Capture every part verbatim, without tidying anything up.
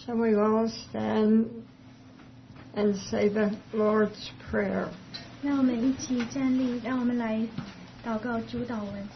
Shall we all stand and say the Lord's Prayer? 让我们一起站立，让我们来祷告主祷文。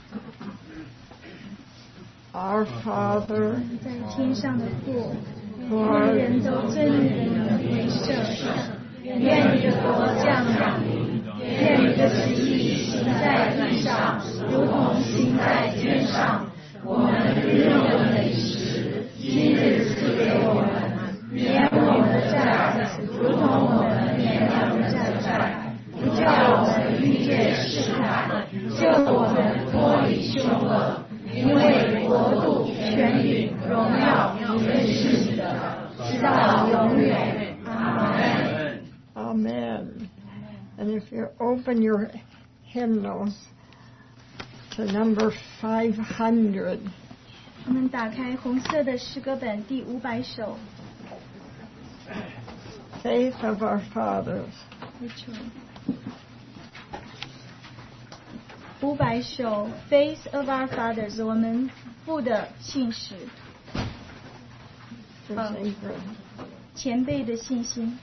Our Father, 在天上的父， who 愿 art 人都尊你的名为圣，愿你的国降临，愿你的旨意行在地上，如同行在天上。我们日用的美食，今日赐给我们，免我们的债，如同我们免了债债，不叫我们遇见试探，救我们脱离凶恶。因为国度、权柄、荣耀永远是你的，直到永远。阿门。 Amen. And if you open your hymnals to number five hundred, 我们打开红色的诗歌本第五百首。 Faith of Our Fathers. 五百首 Faith of Our Fathers， 我们父的信实， Just Ingrid. 前辈的信心。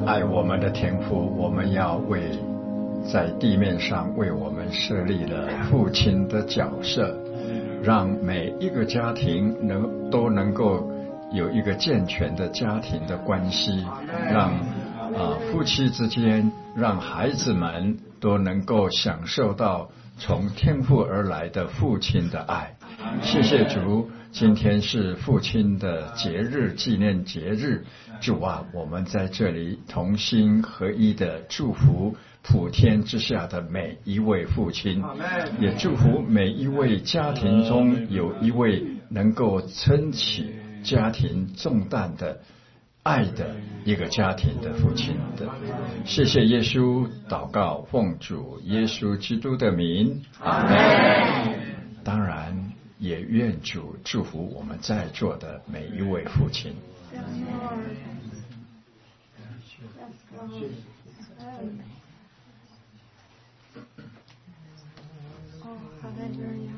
爱我们的天父，我们要为在地面上为我们设立了父亲的角色，让每一个家庭能都能够有一个健全的家庭的关系，让啊夫妻之间，让孩子们都能够享受到从天父而来的父亲的爱。谢谢主，今天是父亲的节日，纪念节日。主啊，我们在这里同心合一的祝福普天之下的每一位父亲，也祝福每一位家庭中有一位能够撑起家庭重担的爱的一个家庭的父亲的。谢谢耶稣，祷告奉主耶稣基督的名，阿们。当然也愿主祝福我们在座的每一位父亲。 Oh, hallelujah.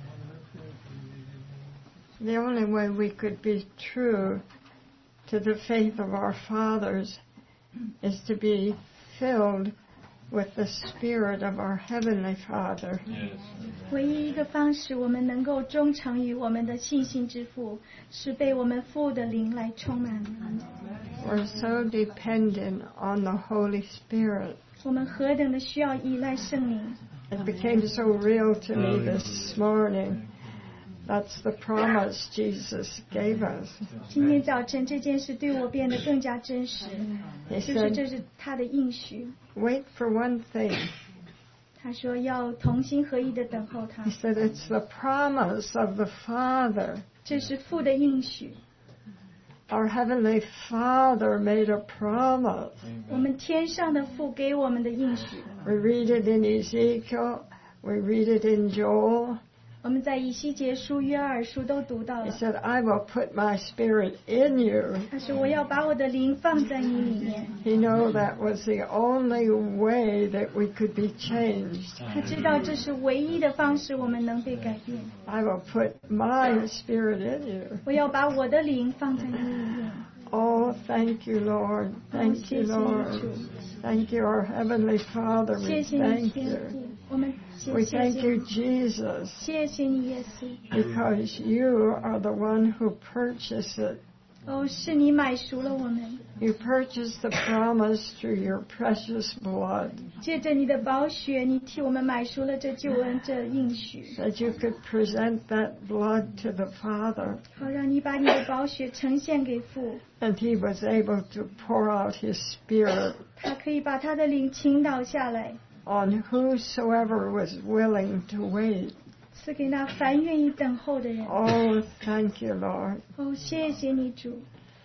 The only way we could be true to the faith of our fathers is to be filled with the Spirit of our Heavenly Father. 唯一一个方式我们能够忠诚于我们的信心之父，是被我们父的灵来充满。 We're so dependent on the Holy Spirit. 我们何等的需要依赖圣灵。 It became so real to me this morning. That's the promise Jesus gave us. 今天早晨这件事对我变得更加真实， He 就是这 said, 是他的应许。 wait for one thing. 他说要同心合一的等候他 He， said, it's the promise of the Father. 这是父的应许。 Our Heavenly Father made a promise. 我们天上的父给我们的应许， We read it in Ezekiel. We read it in Joel. 我们在以西结书、约珥书都读到 He 了。 said, I will put my Spirit in you. 他说我要把我的灵放在你里面。 He knew that was the only way that we could be changed. 他知道这是唯一的方式，我们能被改变。 I will put my Spirit in you. 我要把我的灵放在你里面。 Oh, thank you, Lord. Thank you, 谢谢你， Lord. 主。 Thank you, our Heavenly Father. 谢 We 谢你， thank 天 you. 父。我们谢 We 谢 thank 谢 you, 你， Jesus, 谢谢你，耶稣。 because you are the one who purchased it. 哦，是你买赎了我们， You purchased the promise through your precious blood, 借着你的宝血，你替我们买赎了这救恩，这应许， that you could present that blood to the Father, 好让你把你的宝血呈现给父， and He was able to pour out His Spirit 他可以把他的灵倾倒下来， on whosoever was willing to wait. 赐给那凡愿意等候的人。 Oh, thank you, Lord. 哦，谢谢你，主。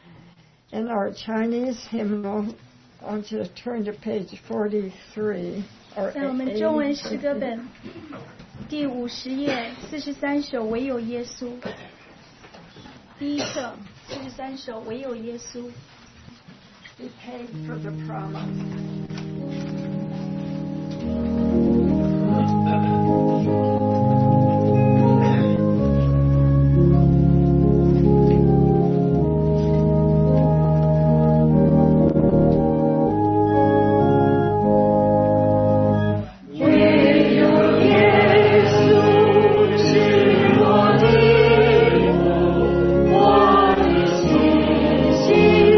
In our Chinese hymnal, I want you to turn to page forty-three. Or 在我们中文诗歌本第五十页四十三首唯有耶稣，第一册四十三首唯有耶稣。 He paid for the promise.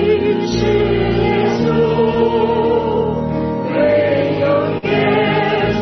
Yes.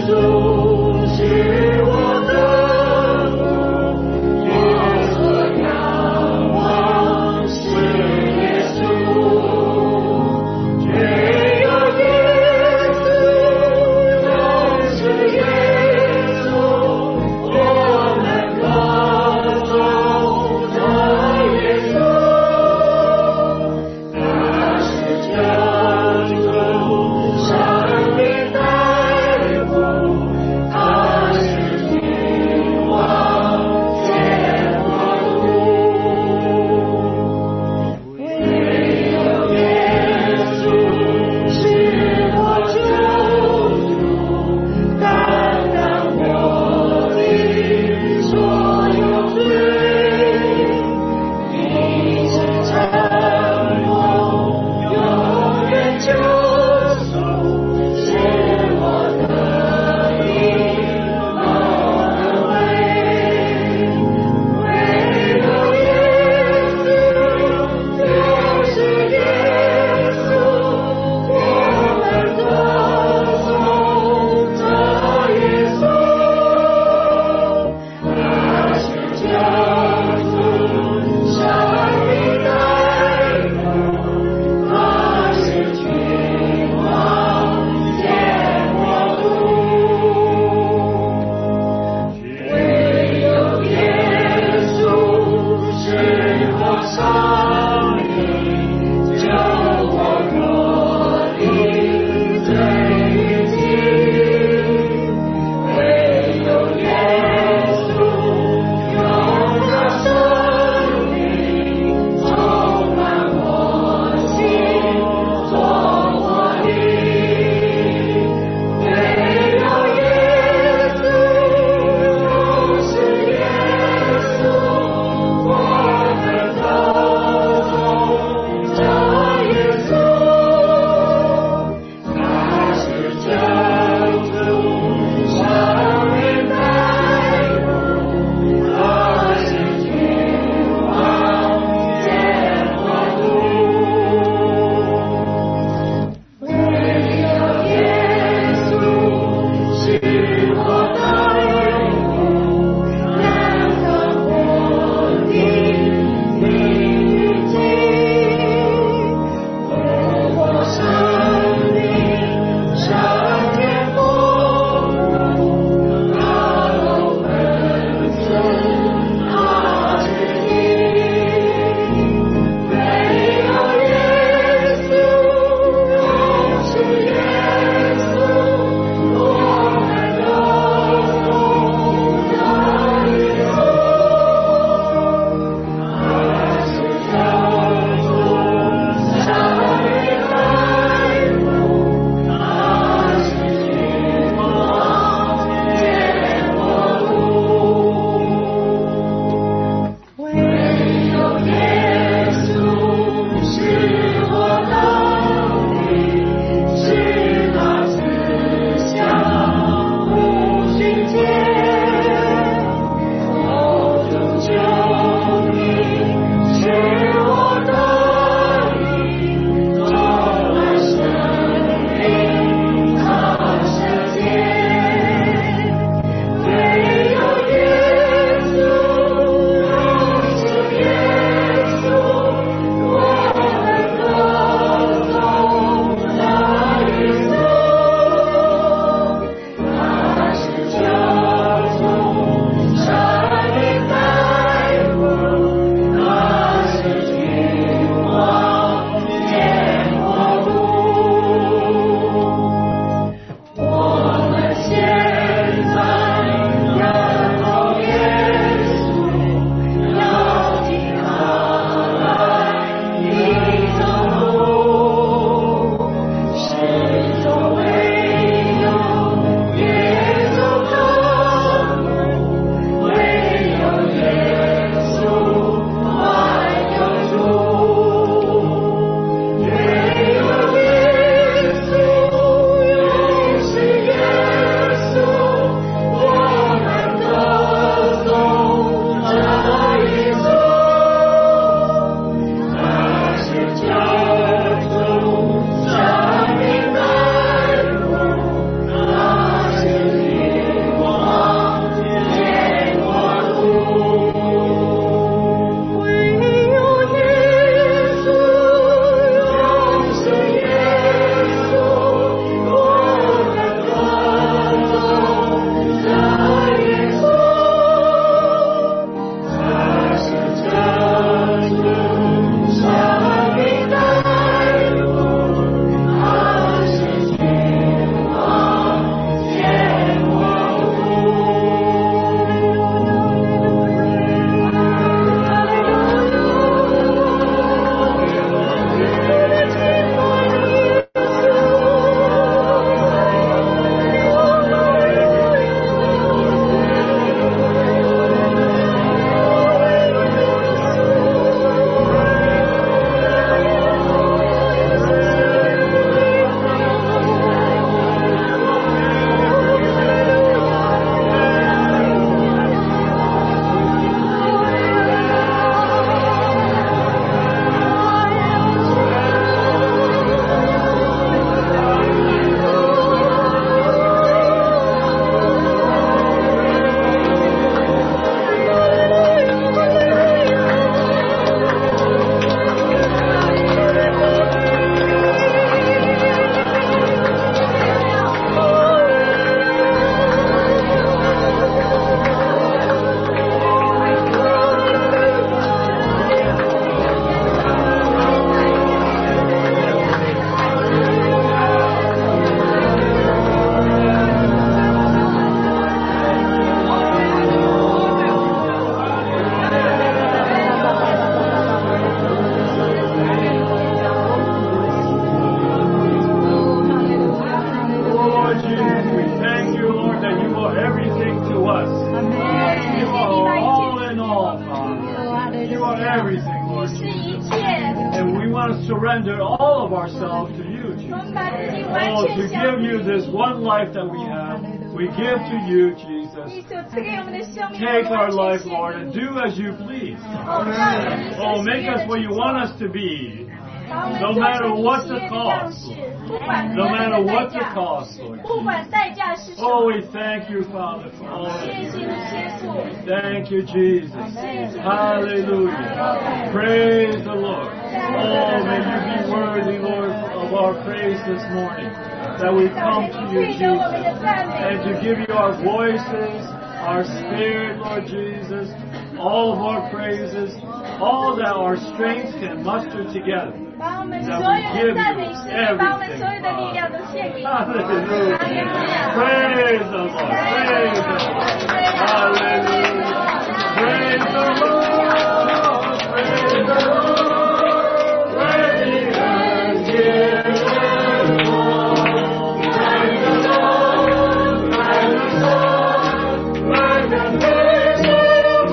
want to surrender all of ourselves to you, 我 Jesus. 们把自己完 Oh, 全 to 向 give 你 you this one life that we have, we give to you, Jesus. 你所赐给我们的生命， Take 我 our 们 life, 完全 Lord, 献 and 给你。 do as you please. 哦，让我们 Oh, 所 make 喜悦 us 的 what 去 you 做， want us to be. 把我们 No 做 matter 成你 what 喜 the 悦的样 cost. 式，不管 No 何 matter 种代 what the 价， cost, Lord 不 Jesus. 管代价是什 Oh, 么。 we thank you, Father, for all of 谢 it. 谢你天父， Thank you, Jesus. Hallelujah. Praise the Lord. Oh, may you be worthy, Lord, of our praise this morning. That we come to you, Jesus, and to give you our voices, our spirit, Lord Jesus, all of our praises, all that our strength can muster together. 把我们所有的赞美诗，把我们所有的力量都献给你。 Hallelujah. Praise the Lord. Praise the Lord. Hallelujah. Praise the Lord. Praise the Lord. Praise and give Him all. Praise the Lord. Praise the Lord. Praise and give Him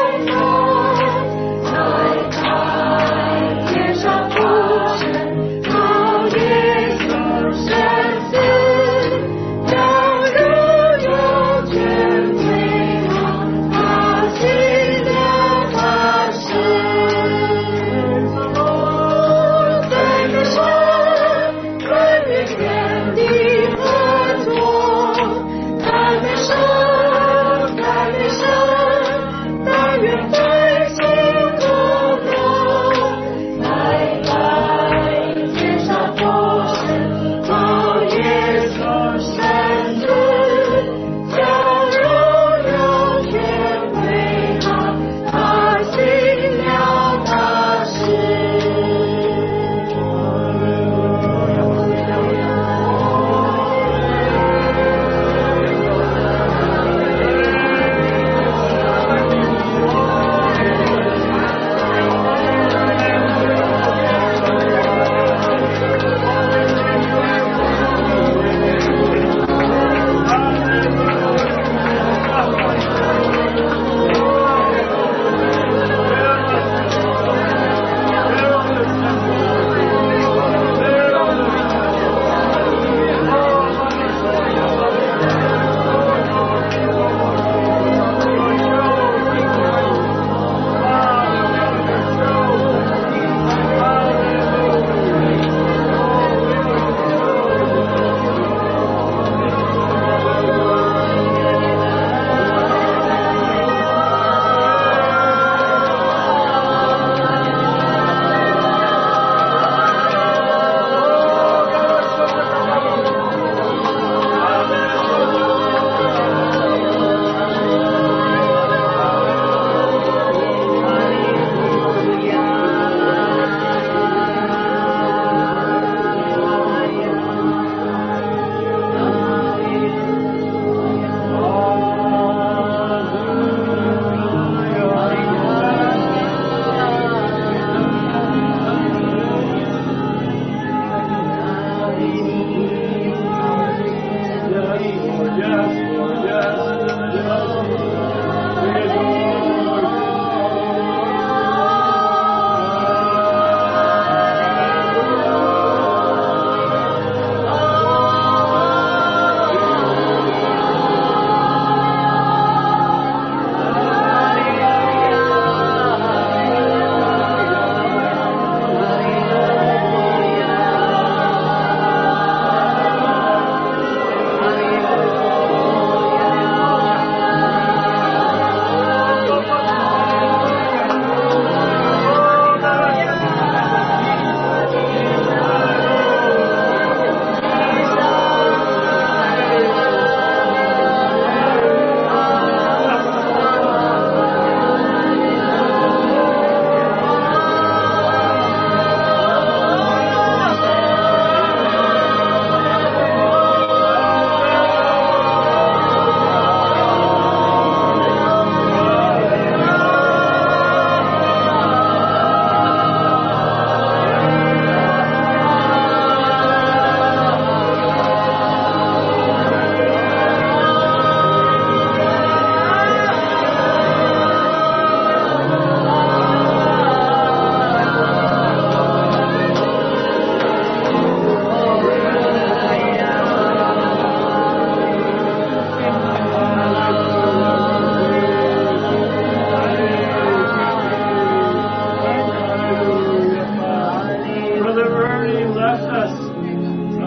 all. 在天上不神，靠耶稣生死，让人有权归航，他喜乐。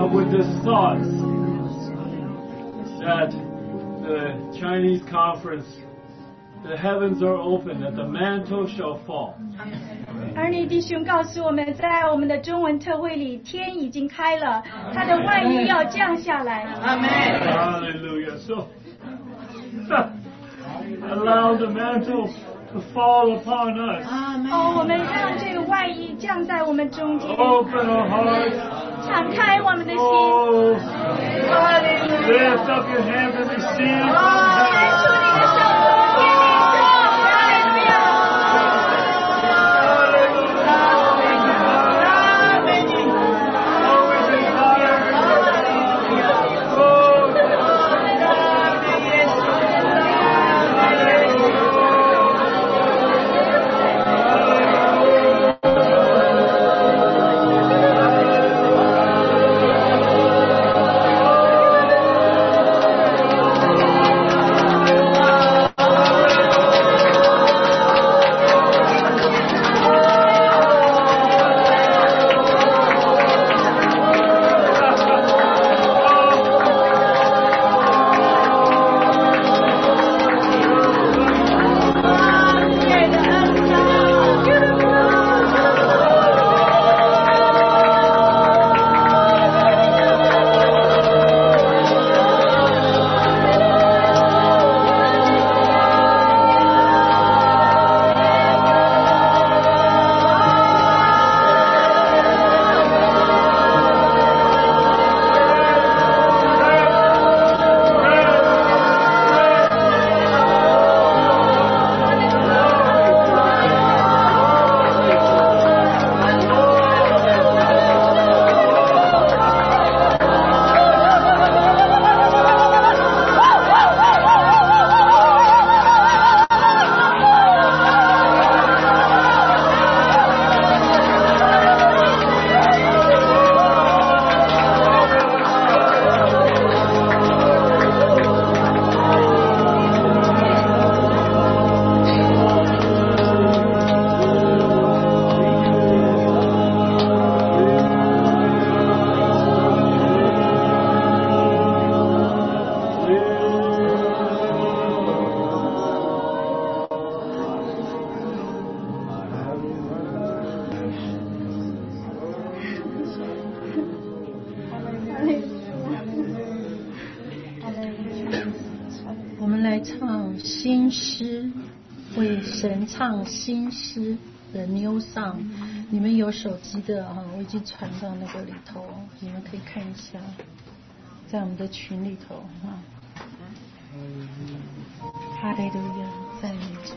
up with this thought that the Chinese conference, the heavens are open, that the mantle shall fall. 而你弟兄告诉我们，在我们的中文特会里，天已经开了，他的外衣要降下来。 Hallelujah. So allow the mantle to fall upon us. 哦，我们让这个外衣降在我们中间。 Open our hearts. 敞开我们的心。 Oh, lift up your hands and receive. 抬出你的手，天领受。 新诗，为神唱新诗的 New Song， 你们有手机的哈，我已经传到那个里头，你们可以看一下，在我们的群里头哈。哈利路亚，赞美主。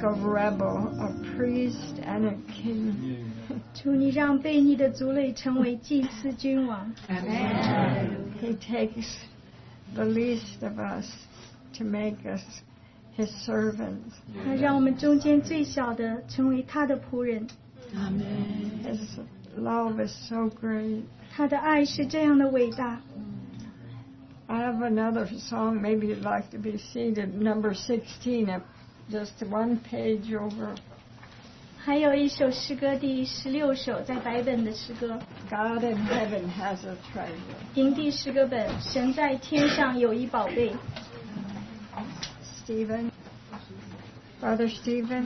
make a rebel a priest and a king. 主，你让悖逆的族类成为祭司君王。 He takes the least of us to make us His servants. 他让我们中间最小的成为他的仆人。 His love is so great. 他的爱是这样的伟大。 I have another song. Maybe you'd like to be seated. Number sixteen, up just one page over. 还有一首诗歌，第十六首，在白本的诗歌， God in heaven has a treasure. 营地诗歌本，神在天上有一宝贝。 Stephen, Brother Stephen.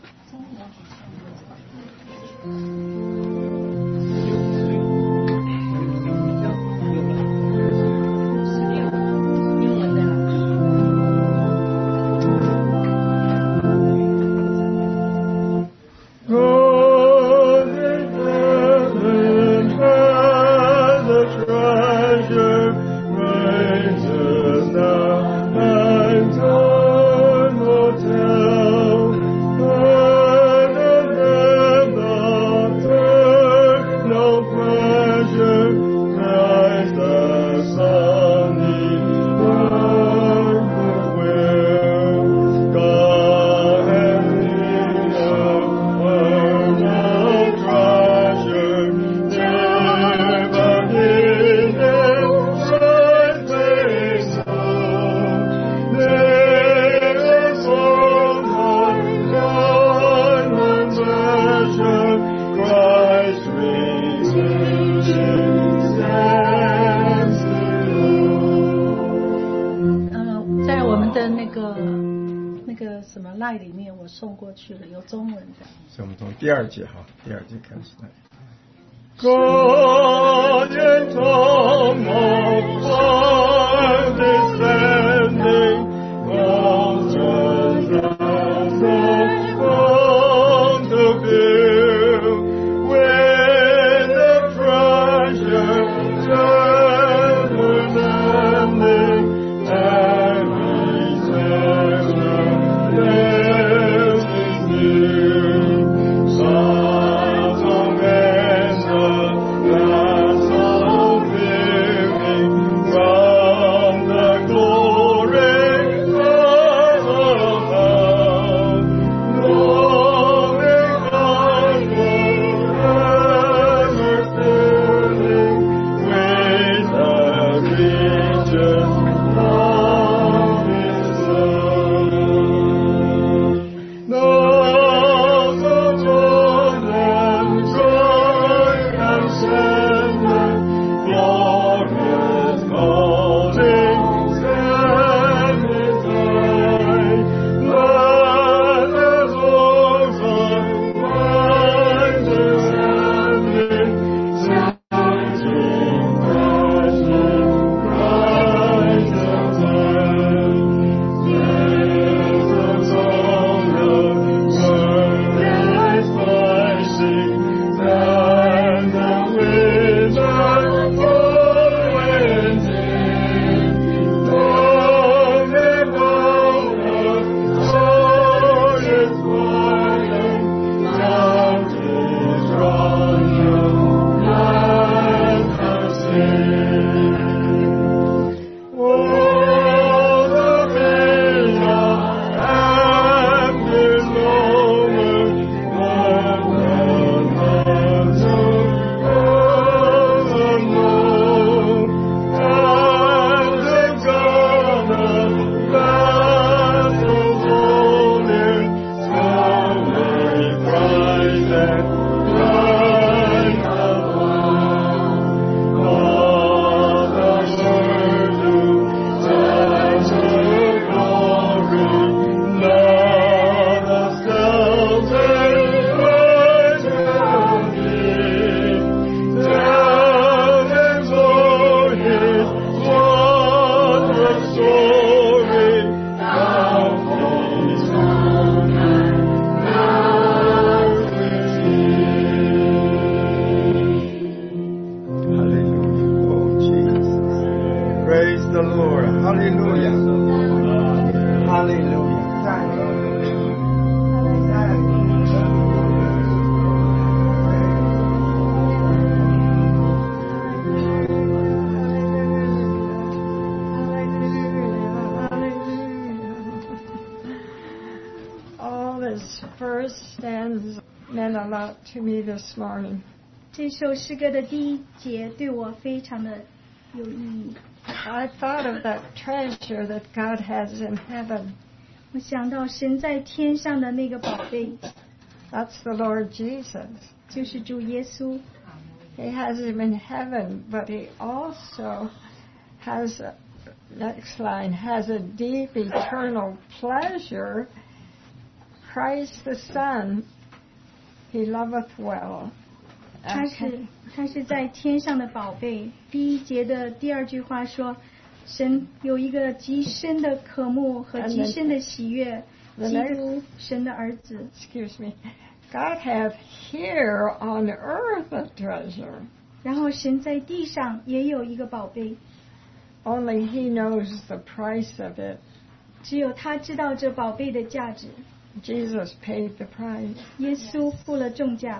赖里面我送过去了，有中文的。 所以我们从第二节哈，第二节开始来。 God in tongue of fire descending, mountains as from the view, when the treasure never ending, and His heaven is new. Sons of men, that's all living from the glory of above. Glory forever filling with the riches of His love. Those of golden joy and sender, glorious calling, stand His eye. Let the souls of mine descending, searching precious Christ above. Jesus on the world rising, and the winter always in. Long above us, all is quiet, mountains running, land has seen. Oh, the vineyard and His lover, but the hearts of all unknown, and the God of battles holding, slowly bright and bright above. All the world who touch her glory, let us down and rise and live. Down and blow His wondrous story, down His own hand, now Hallelujah. Oh, Jesus. Praise the Lord. Hallelujah. Hallelujah. Thank you. first stanza meant a lot to me this morning. 这首诗歌的第一节对我非常的有意义。 I thought of that treasure that God has in heaven. 我想到神在天上的那个宝贝， That's the Lord Jesus. 就是主耶稣。 He has him in heaven, but he also has, a, next line, has a deep eternal pleasure. Christ the Son, he loveth well. 他是他是在天上的宝贝。第一节的第二句话说，神有一个极深的渴慕和极深的喜悦，基督神的儿子。 Excuse me. God hath here on earth a treasure. 然后神在地上也有一个宝贝， Only he knows the price of it. 只有他知道这宝贝的价值。 Jesus paid the price. 耶稣付了重价。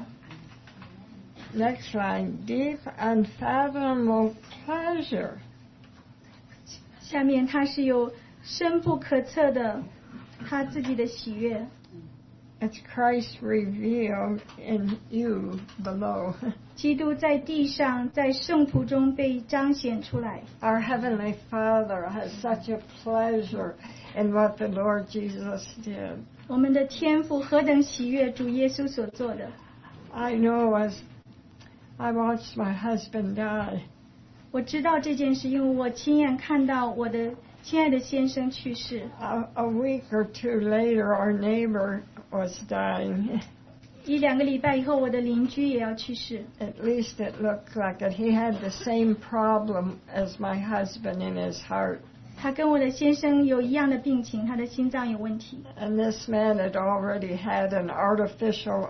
Next line, deep unfathomable pleasure. 下面他是有深不可测的他自己的喜悦。 It's Christ revealed in you below. 基督在地上，在圣徒中被彰显出来。 Our Heavenly Father has such a pleasure in what the Lord Jesus did. 我们的天父何等喜悦主耶稣所做的。 I know as I watched my husband die. 我知道这件事，因为我亲眼看到我的亲爱的先生去世。 A, a week or two later, our neighbor was dying. 一两个礼拜以后，我的邻居也要去世。 At least it looked like it. He had the same problem as my husband in his heart. 他跟我的先生有一样的病情，他的心脏有问题。 And this man had already had an artificial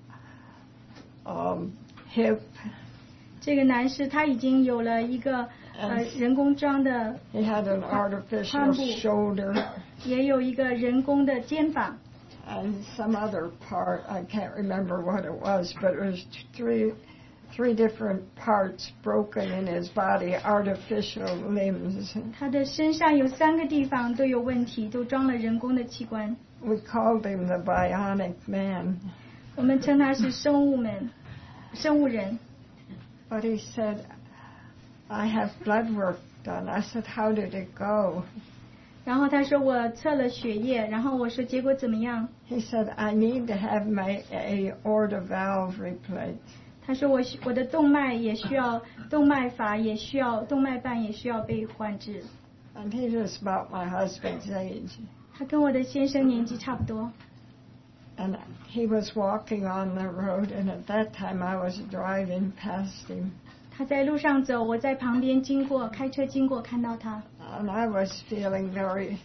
um, hip. 这个男士他已经有了一个呃人工装的， He had an artificial shoulder. 也有一个人工的肩膀。 And some other part, I can't remember what it was, but it was three, three different parts broken in his body, artificial limbs. 他的身上有三个地方都有问题，都装了人工的器官。 We called him the bionic man. 我们称他是生物们，生物人。 But he said, I have blood work done. I said, how did it go? 然后他说我测了血液，然后我说结果怎么样？ He said, I need to have my aorta valve replaced. 他说我我的动脉也需要动脉阀也需要动脉瓣也需要被换置。 And he was about my husband's age. 他跟我的先生年纪差不多。 And he was walking on the road, and at that time I was driving past him. 他在路上走，我在旁边经过，开车经过，看到他。 And I was feeling very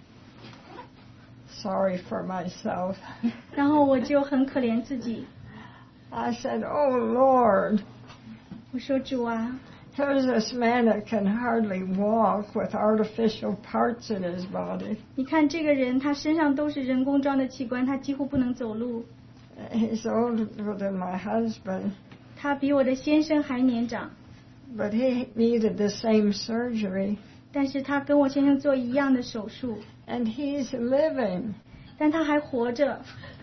sorry for myself. 然后我就很可怜自己。 I said, Oh Lord, 我说主啊， here's this man that can hardly walk with artificial parts in his body. 你看这个人，他身上都是人工装的器官，他几乎不能走路。 He's older than my husband, 他比我的先生还年长， but he needed the same surgery. 但是他跟我先生做一样的手术， And he's living. 但他还活着。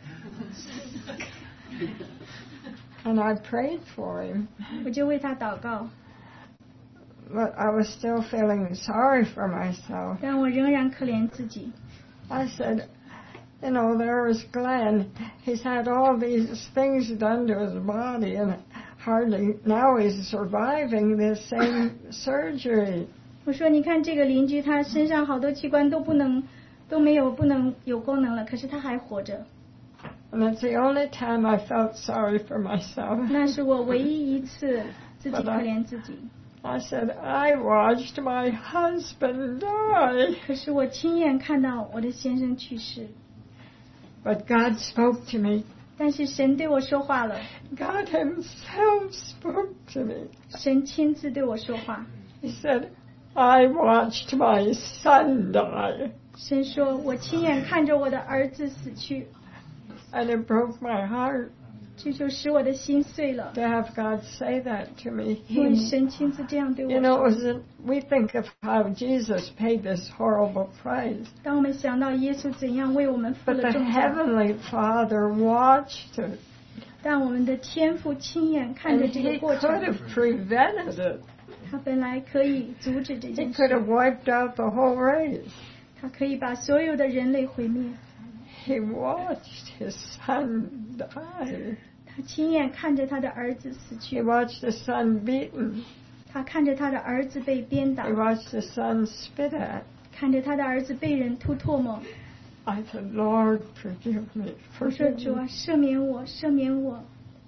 And I prayed for him. 我就为他祷告， But I was still feeling sorry for myself. 但我仍然可怜自己。 I said, you know, there was Glenn. He's had all these things done to his body, and hardly now he's surviving this same surgery. 我说你看这个邻居，他身上好多器官都不能都没有不能有功能了，可是他还活着。 And that's the only time I felt sorry for myself. 那是我唯一一次自己可怜自己。 I said, I watched my husband die. 可是我亲眼看到我的先生去世， But God spoke to me. 但是神对我说话了， God himself spoke to me. 神亲自对我说话。 He said, I watched my son die. 神说，我亲眼看着我的儿子死去， And it broke my heart. 这就使我的心碎了。 To have God say that to me. 因为 He, 神亲自这样对我 you know, it 说。 was we think of how Jesus paid this horrible price. 当我们想到耶稣怎样为我们付 But 了 the 重价， Heavenly Father watched it. 但我们的天父亲眼看 And 着这 he 个过 could 程， have prevented it. 他本来可以阻止这 He 件 could 事， have wiped out the whole race. 他可以把所有的人类毁灭。 He watched his son die. 他亲眼看着他的儿子死 He 去， watched the son beaten. 他看着他的儿子被鞭打 He，watched the son spit at. 看着他的儿子被人吐唾沫。 I said, Lord, forgive me. 我说 Forgive 主啊， me. 赦免我，赦免我！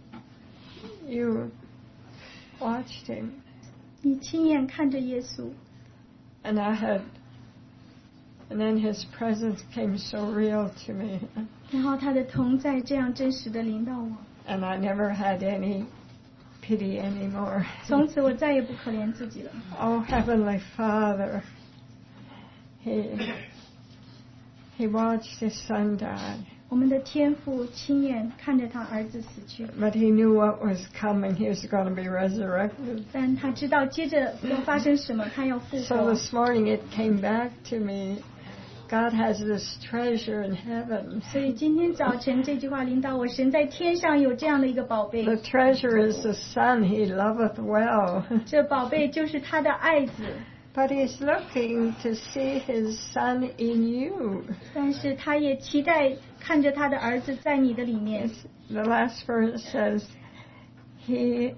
You watched him. 你亲眼看着耶稣， And I had, and then his presence came so real to me. 然后他的同在这样真实的临到我， And I never had any pity anymore. 从此我再也不可怜自己了。 Oh, Heavenly Father, He, He watched His son die, 我们的天父亲眼看着他儿子死去， but He knew what was coming. He was going to be resurrected. 但他知道接着要发生什么，他要复 So 活。 this morning it came back to me. God has this treasure in heaven. 所以今天早晨这句话领导我，神在天上有这样的一个宝贝， The treasure is the Son He loveth well. 这宝贝就是他的爱子， But He's looking to see His Son in you. 但是他也期待看着他的儿子在你的里面。 The last verse says, He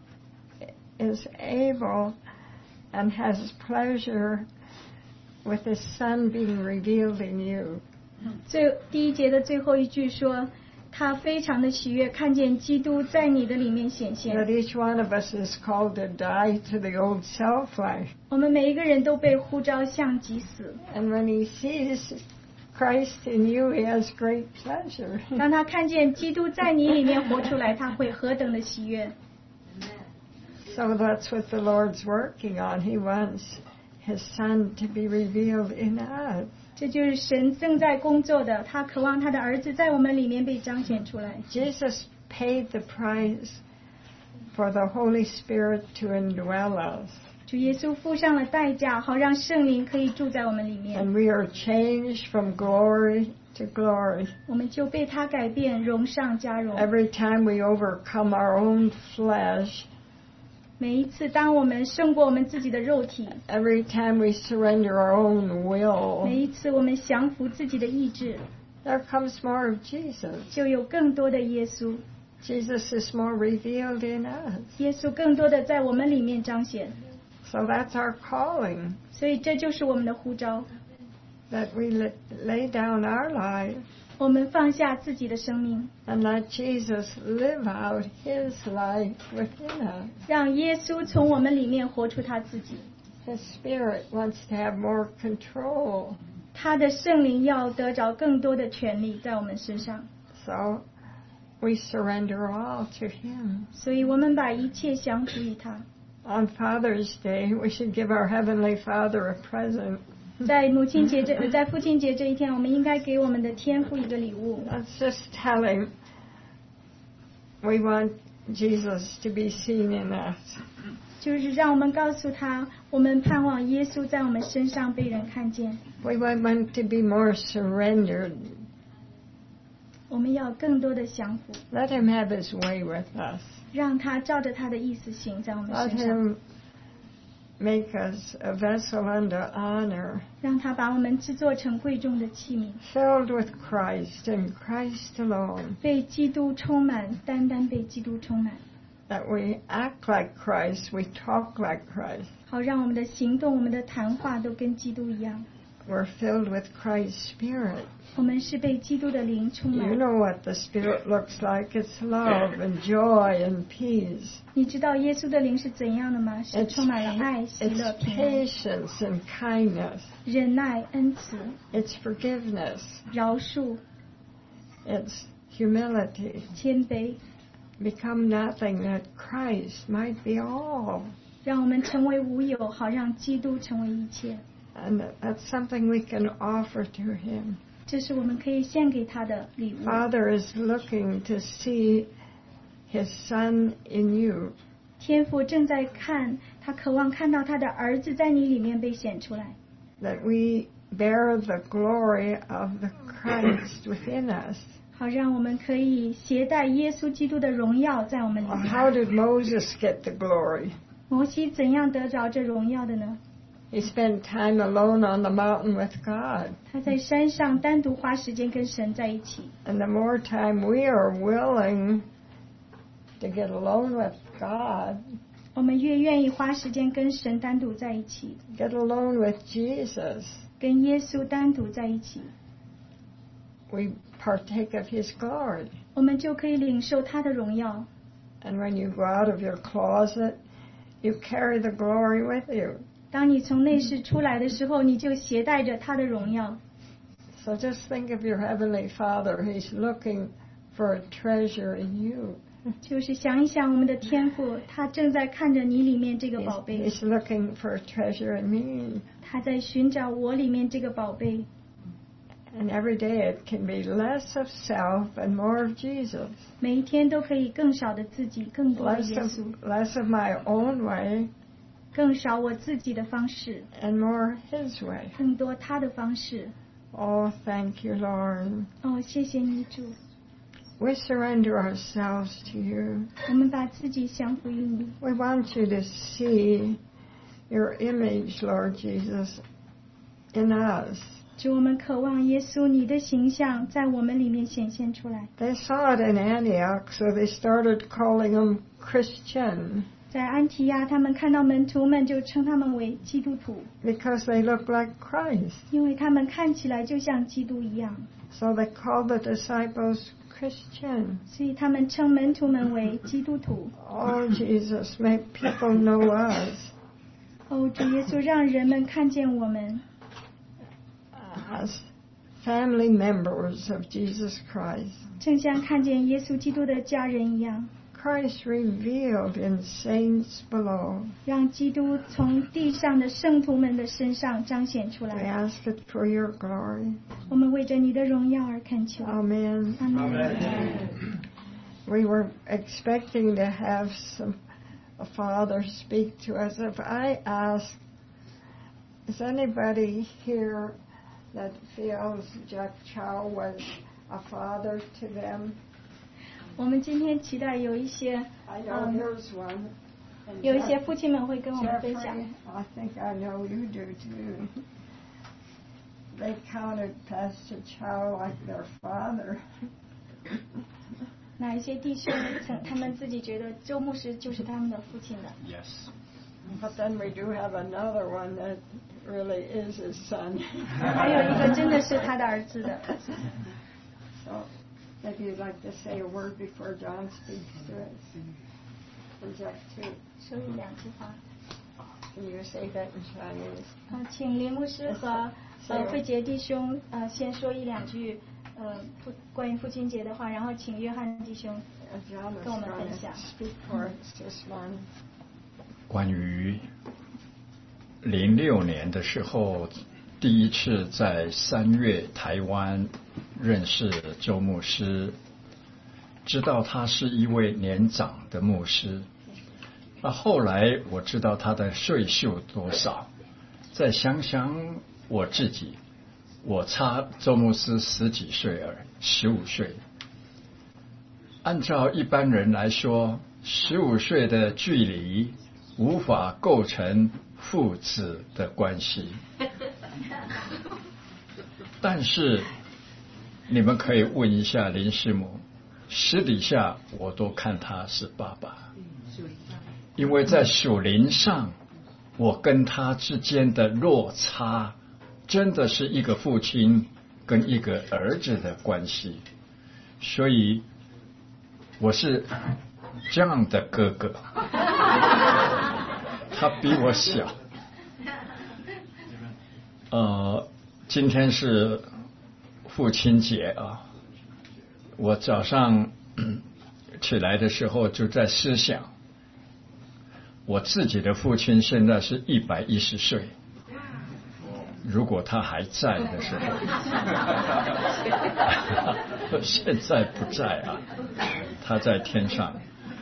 is able and has pleasure with His Son being revealed in you. 最第一节的最后一句说，他非常的喜悦看见基督在你的里面显 That 现。 each one of us is called to die to the old self life. 我们每一个人都被呼召向己死。 And when He sees Christ in you, He has great pleasure. 当他看见基督在你里面活出来，他会何等的喜悦！ So that's what the Lord's working on. He wants His Son to be revealed in us. 这就是神正在工作的，他渴望他的儿子在我们里面被彰显出来。 Jesus paid the price for the Holy Spirit to indwell us. 主耶稣付上了代价，好让圣灵可以住在我们里面， And we are changed from glory to glory. 我们就被他改变，荣上加荣。 Every time we overcome our own flesh, 每一次当我们胜过我们自己的肉体， every time we surrender our own 每 will, 一次我们降服自己的意志， there comes more of Jesus. 就有更多的耶稣， Jesus is more revealed in us. 耶稣更多的在我们里面彰显。 So that's our calling, 所以这就是我们的呼召， that we la- lay down our life 我们放下自己的生命， and let Jesus live out His life within us. 让耶稣从我们里面活出他自己。 His Spirit wants to have more control. 他的圣灵要得着更多的权利在我们身上， So we surrender all to Him. 所以我们把一切降服于他。 On Father's Day, we should give our Heavenly Father a present. 在母亲节这，在父亲节这一天，我们应该给我们的天父一个礼物， Let's just tell Him we want Jesus to be seen in us. 就是让我们告诉他，我们盼望耶稣在我们身上被人看见， We want Him to be more surrendered. 我们要更多的降服， Let Him have His way with us. 让他照着他的意思行在我们 Let 身上， Him make us a vessel unto honor, 让他把我们制作成贵重的器皿， filled with Christ and Christ alone, 被基督充满，单单被基督充满， that we act like Christ, we talk like Christ. 好让我们的行动、我们的谈话都跟基督一样。 We're filled with Christ's Spirit. 我们是被基督的灵充 You 满。 know what the Spirit looks like. It's love and joy and peace. 你知道耶稣的灵是怎样的吗？是 It's, 充满了爱、喜乐、 it's 平安、 patience and kindness. 忍耐、恩慈、 It's forgiveness. 饶恕、 It's humility. 谦卑， Become nothing that Christ might be all. 让我们成为无有，好让基督成为一切。 And that's something we can offer to Him. 这是我们可以献给他的礼物。 Father is looking to see His Son in you. 天父正在看，他渴望看到他的儿子在你里面被显出来。 That we bear the glory of the Christ within us. 好让我们可以携带耶稣基督的荣耀在我们里 Well, 面。 how did Moses get the glory? 摩西怎样得着这荣耀的呢？ He spent time alone on the mountain with God. 他在山上单独花时间跟神在一起。 And the more time we are willing to get alone with God, 我们越愿意花时间跟神单独在一起， get alone with Jesus, 跟耶稣单独在一起， we partake of His glory. 我们就可以领受他的荣耀。 And when you go out of your closet, you carry the glory with you. 当你从内室出来的时候，你就携带着他的荣耀。 So just think of your Heavenly Father. He's looking for a treasure in you. 就是想一想我们的天父，他正在看着你里面这个 He's, 宝贝， he's looking for a treasure in me. 他在寻找我里面这个宝贝。 And every day it can be less of self and more of Jesus. 每一天都可以更少的自己，更多的 Less 耶 of, 稣， less of my own way 更少我自己的方式， and more His way. 更多他的方式。 Oh, thank you, Lord. 哦，谢谢你主， We surrender ourselves to you. 我们把自己降服于你。 We want you to see your image, Lord Jesus, in us. 主，我们渴望耶稣你的形象在我们里面显现出来。 They saw it in Antioch, so they started calling them Christian 在安提亚，他们看到门徒们就称他们为基督徒， because they looked like Christ. 因为他们看起来就像基督一样， So they called the disciples Christian. 所以他们称门徒们为基督徒。 Oh, Jesus, make people know us 哦，主耶稣，让人们看见我们 as family members of Jesus Christ. 正像看见耶稣基督的家人一样， Christ revealed in saints below. 让基督从地上的圣徒们的身上彰显出 We 来。 ask it for your glory. 我们为着你的荣耀而恳求。 Amen. 阿门。 We were expecting to have some a father speak to us. If I ask, is anybody here that feels Jack Chow was a father to them? 我们今天期待有一些 I know 嗯 here's one. And 有一些 Jeff- 父亲们会跟我们分享。 Jeffrey, I think I know you do too. They counted Pastor Chow like their father. 哪一些弟兄曾他们自己觉得周牧师就是他们的父亲的？ Yes. But then we do have another one that really is his son. 还有一个真的是他的儿子的。 So maybe you'd like to say a word before John speaks to us. For Jeff too. 说一两句话。 Can you say that in Chinese? 嗯，请林牧师和呃慧杰弟兄呃先说一两句呃父关于父亲节的话，然后请约翰弟兄 Uh, John is 跟我们 going 分 to 享。 speak for us this morning. 关于零六年的时候，第一次在三月台湾认识周牧师，知道他是一位年长的牧师。那后来我知道他的岁数多少，再想想我自己，我差周牧师十几岁而十五岁。按照一般人来说，十五岁的距离无法构成父子的关系。但是你们可以问一下林师母，私底下我都看他是爸爸，因为在属灵上，我跟他之间的落差，真的是一个父亲跟一个儿子的关系，所以我是这样的哥哥，他比我小。呃，今天是父亲节啊，我早上起来的时候就在思想，我自己的父亲现在是一百一十岁，如果他还在的时候，现在不在啊，他在天上。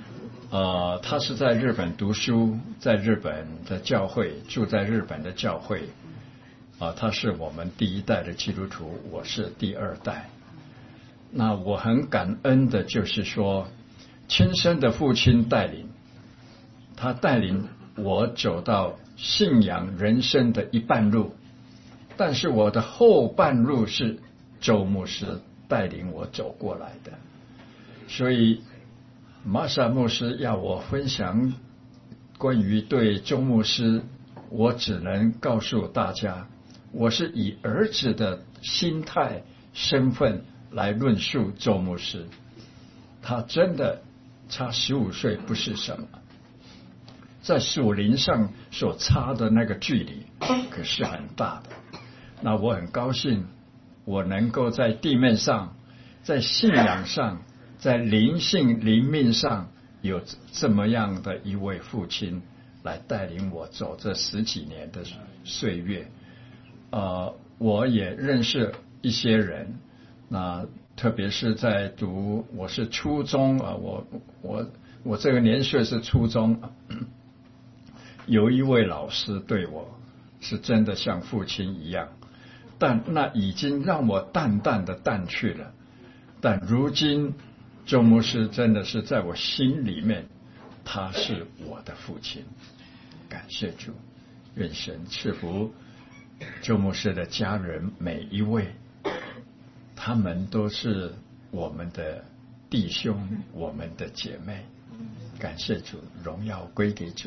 呃，他是在日本读书，在日本的教会，住在日本的教会。啊、呃，他是我们第一代的基督徒，我是第二代。那我很感恩的就是说，亲生的父亲带领，他带领我走到信仰人生的一半路，但是我的后半路是周牧师带领我走过来的。所以玛莎牧师要我分享关于对周牧师，我只能告诉大家，我是以儿子的心态身份来论述周牧师。他真的差十五岁不是什么，在属灵上所差的那个距离可是很大的。那我很高兴我能够在地面上，在信仰上，在灵性灵命上有这么样的一位父亲来带领我走这十几年的岁月。呃，我也认识一些人，那特别是在读，我是初中啊，我我我这个年岁是初中，有一位老师对我是真的像父亲一样，但那已经让我淡淡的淡去了。但如今周牧师真的是在我心里面，他是我的父亲。感谢主，愿神赐福周牧师的家人每一位，他们都是我们的弟兄，我们的姐妹。感谢主，荣耀归给主。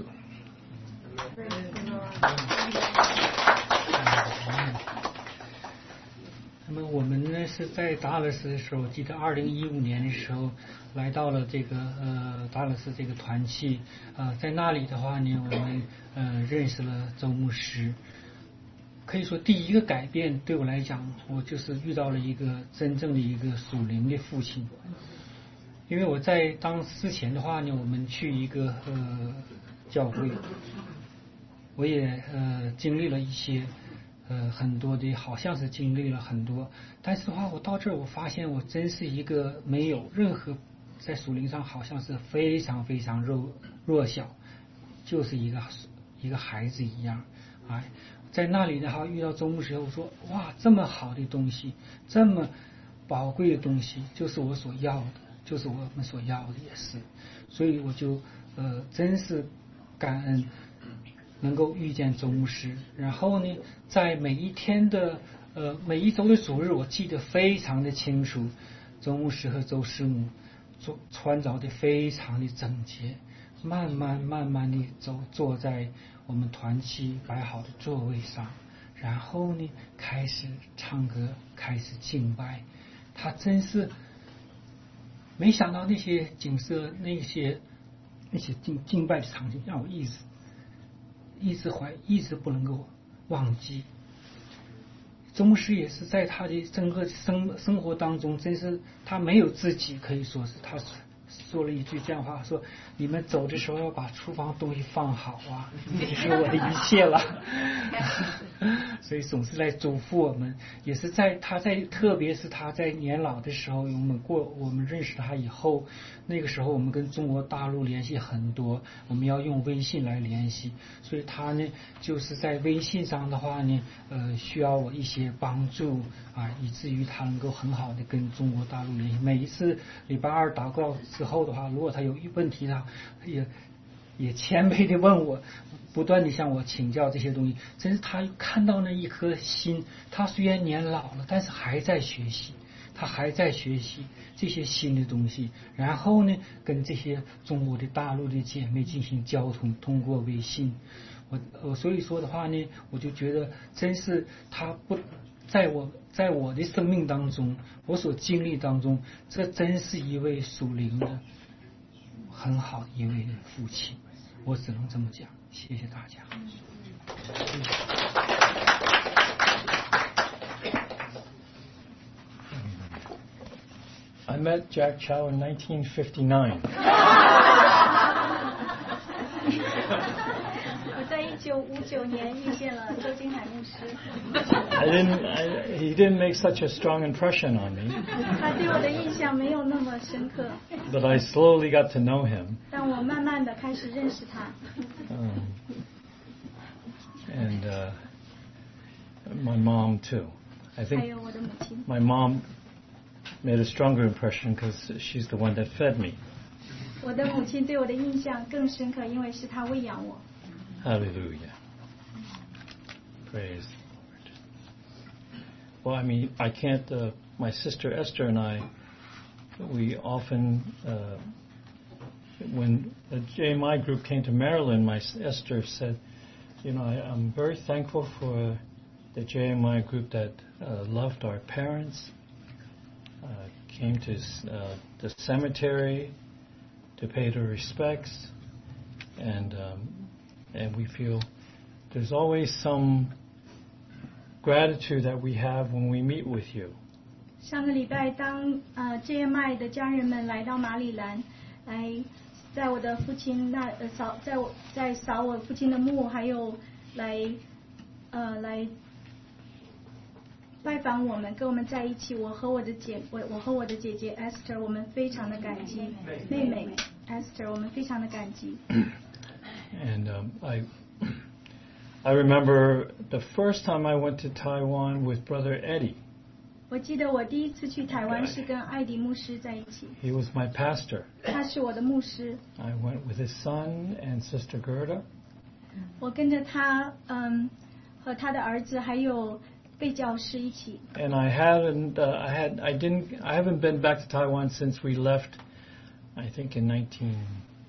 那么我们呢是在达勒斯的时候，记得二零一五年的时候来到了这个呃达勒斯这个团契啊、呃，在那里的话呢，我们呃认识了周牧师。可以说第一个改变对我来讲，我就是遇到了一个真正的一个属灵的父亲。因为我在当之前的话呢，我们去一个呃教会，我也呃经历了一些呃很多的，好像是经历了很多，但是的话，我到这儿我发现我真是一个没有任何在属灵上好像是非常非常弱弱小，就是一个一个孩子一样。哎，在那里的话遇到周牧师，我说哇，这么好的东西，这么宝贵的东西，就是我所要的，就是我们所要的也是，所以我就呃真是感恩能够遇见周牧师。然后呢，在每一天的呃每一周的主日，我记得非常的清楚，周牧师和周师母做穿着的非常的整洁，慢慢慢慢的走坐在我们团契摆好的座位上，然后呢开始唱歌，开始敬拜。他真是没想到那些景色，那些那些敬敬拜的场景，让我一直一直怀一直不能够忘记。周牧师也是在他的整个生生活当中，真是他没有自己，可以说是他说了一句这样话，说你们走的时候要把厨房东西放好啊，这是我的一切了。所以总是来嘱咐我们，也是在他在特别是他在年老的时候，我们过我们认识他以后，那个时候我们跟中国大陆联系很多，我们要用微信来联系，所以他呢就是在微信上的话呢，呃需要我一些帮助啊，以至于他能够很好的跟中国大陆联系。每一次礼拜二祷告之后的话，如果他有问题，他也也谦卑的问我，不断的向我请教这些东西。真是他看到那一颗心，他虽然年老了，但是还在学习，他还在学习这些新的东西，然后呢跟这些中国的大陆的姐妹进行交通，通过微信。我我所以说的话呢，我就觉得真是他不在我在我的生命当中，我所经历当中，这真是一位属灵的很好的一位父亲，我只能这么讲。谢谢大家。 I met Jack Chow in nineteen fifty-nine. 我在一九五九年遇见了周金海牧师。 I didn't. I, he didn't make such a strong impression on me. 他对我的印象没有那么深刻， But I slowly got to know him. 但我慢慢的开始认识他。 Um, and uh, my mom too. I 还 think 有我的母亲， my mom made a stronger impression because she's the one that fed me. 我的母亲对我的印象更深刻，因为是她喂养我。 Hallelujah. Praise the Lord. Well, I mean, I can't. Uh, my sister Esther and I, we often, uh, when the J M I group came to Maryland, my s- Esther said, you know, I, I'm very thankful for the J M I group that uh, loved our parents, uh, came to s- uh, the cemetery to pay their respects, and um, and we feel there's always some gratitude that we have when we meet with you. 上个礼拜当呃 J M I 的家人们来到马里兰，来在我的父亲那呃扫在我在扫我父亲的墓，还有来呃来拜访我们，跟我们在一起。我和我的姐我我和我的姐姐 Esther， 我们非常的感激。妹妹 Esther， 我们非常的感激。 And um, I I remember the first time I went to Taiwan with Brother Eddie. 我记得我第一次去台湾是跟艾迪牧师在一起， He was my pastor. 他是我的牧师。 I went with his son and Sister Gerda. 我跟着他，嗯，和他的儿子还有被教师一起。 And I hadn't, uh, I had, I didn't, I haven't been back to Taiwan since we left. I think in nineteen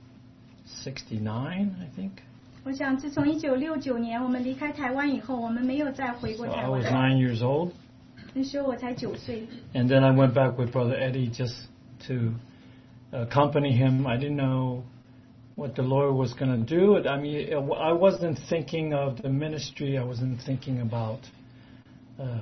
sixty-nine. I think. 我想，自从一九六九年我们离开台湾以后，我们没有再回 So 过 I 台 was 湾。 nine years old. 那时候我才九岁。 And then I went back with Brother Eddie just to accompany him. I didn't know what the Lord was going to do. I mean, I wasn't thinking of the ministry. I wasn't thinking about uh,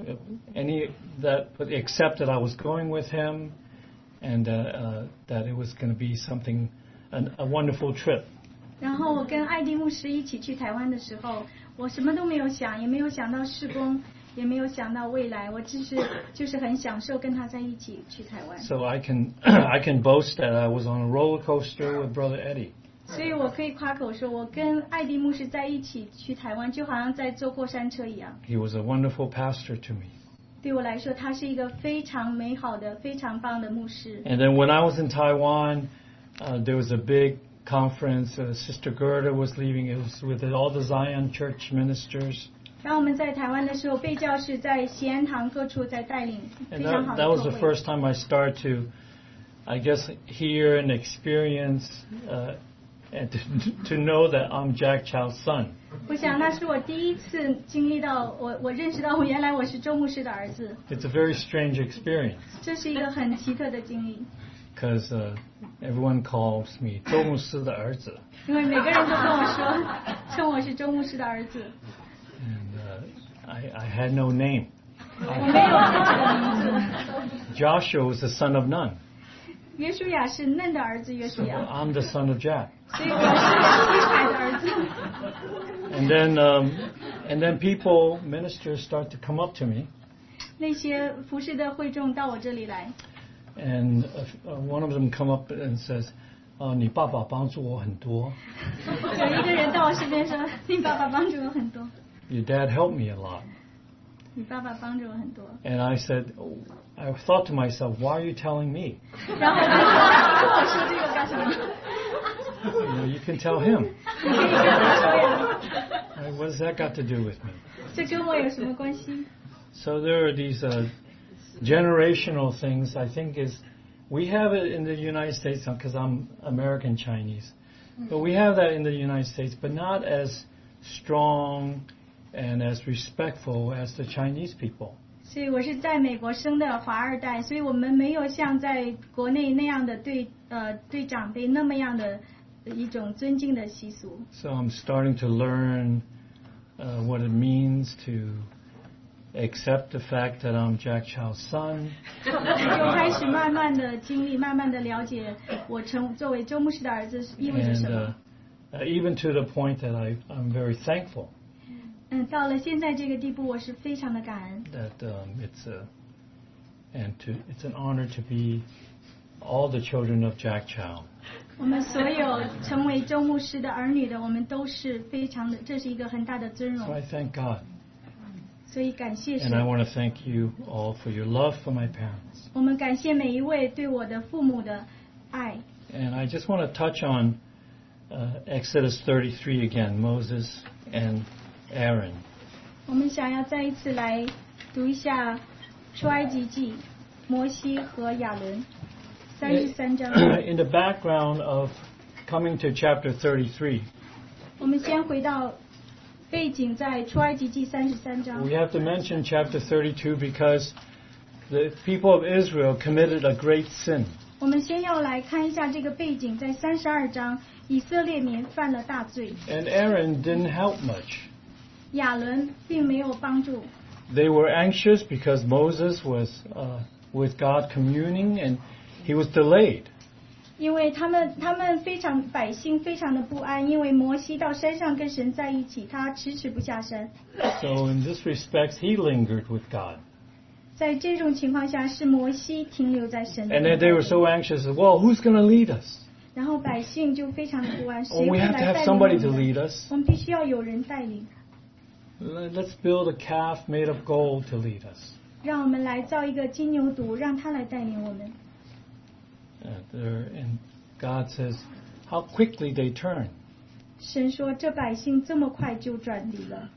any that, but except that I was going with him, and uh, uh, that it was going to be something, an, a wonderful trip. 然后我跟艾迪牧师一起去台湾的时候，我什么都没有想，也没有想到事工，也没有想到未来，我只是就是很享受跟他在一起去台湾。 So I can I can boast that I was on a roller coaster with Brother Eddie. 所以我可以夸口说，我跟艾迪牧师在一起去台湾，就好像在坐过山车一样。 He was a wonderful pastor to me. 对我来说，他是一个非常美好的、非常棒的牧师。 And then when I was in Taiwan, uh, there was a big conference. Uh, Sister Gerda was leading. It was with all the Zion Church ministers. 当我们在台湾的时候，贝教士在西安堂各处在带领 And 非常好 that, 的 that was 特 the 会。 first time I started to, I guess, hear and experience uh, and to, to know that I'm Jack Chow's son. 我想那是我第一次经历到，我我认识到我原来我是周牧师的儿子， It's a very strange experience 这是一个很奇特的经历， because uh, everyone calls me 周牧师的儿子. 因为每个人都跟我说，称我是周牧师的儿子， And uh, I, I had no name. 我没有自己的名字。 Joshua was the son of Nun. 约书亚是嫩的儿子约书 So 亚， I'm the son of Jack. 所以我是一海的儿子。 And then, um, and then people, ministers, start to come up to me, 那些服侍的会众到我这里来， and uh, uh, one of them come up and says, "你爸爸帮助我很多." 有一个人到我身边说：“你爸爸帮助我很多， Your dad helped me a lot. 你爸爸帮助我很多。 And I said, oh, I thought to myself, why are you telling me?" ” 然后我就说：“跟我说这个干什么？ You know, you can tell him. 你可以跟他说呀， Right, what does that got to do with me? 这跟我有什么关系？” So there are these uh, generational things. I think is we have it in the United States because I'm American Chinese, but we have that in the United States, but not as strong and as respectful as the Chinese people. 所以我是在美国生的华二代，所以我们没有像在国内那样的对呃对长辈那么样的一种尊敬的习俗。 So I'm starting to learn uh, what it means to accept the fact that I'm Jack Chow's son. 就开始慢慢的经历，慢慢的了解我成作为周牧师的儿子意味着 And 什 uh, 么。 uh, even to the point that I, I'm very thankful. 嗯，到了现在这个地步，我是非常的感恩。 That um, it's a and to it's an honor to be all the children of Jack Chow. 我们所有成为周牧师的儿女的，我们都是非常的，这是一个很大的尊 So 荣。 I thank God, 所以感谢 and 神 I，want to thank you all for your love for my parents. 我们感谢每一位对我的父母的爱。 And I just want to touch on uh, Exodus thirty-three again, Moses and Aaron. 我们想要再一次来读一下出埃及记，摩西和亚伦，三十三章。 In the background of coming to chapter thirty-three, 我们先回到背景，在出埃及记三十三章。 we have to mention chapter thirty-two because the people of Israel committed a great sin. 我们先要来看一下这个背景，在三十二章，以色列民犯了大罪， And Aaron didn't help much. 亚伦并没有帮助。 They were anxious because Moses was uh, with God communing and he was delayed. 因为他们他们非常百姓非常的不安，因为摩西到山上跟神在一起，他迟迟不下山。 So in this respect, he lingered with God. 在这种情况下，是摩西停留在神的 And then they were so anxious, well, who's going to lead us? 然后百姓就非常的不安， Oh, 谁 we 会 have to 来 have 带领我 somebody to 们 lead 呢？ us. 我们必须要有人带领， Let's build a calf made of gold to lead us. 让我们来造一个金牛犊，让他来带领我们。 Uh, there, and God says, how quickly they turn. 神说这百姓这么快就转离了，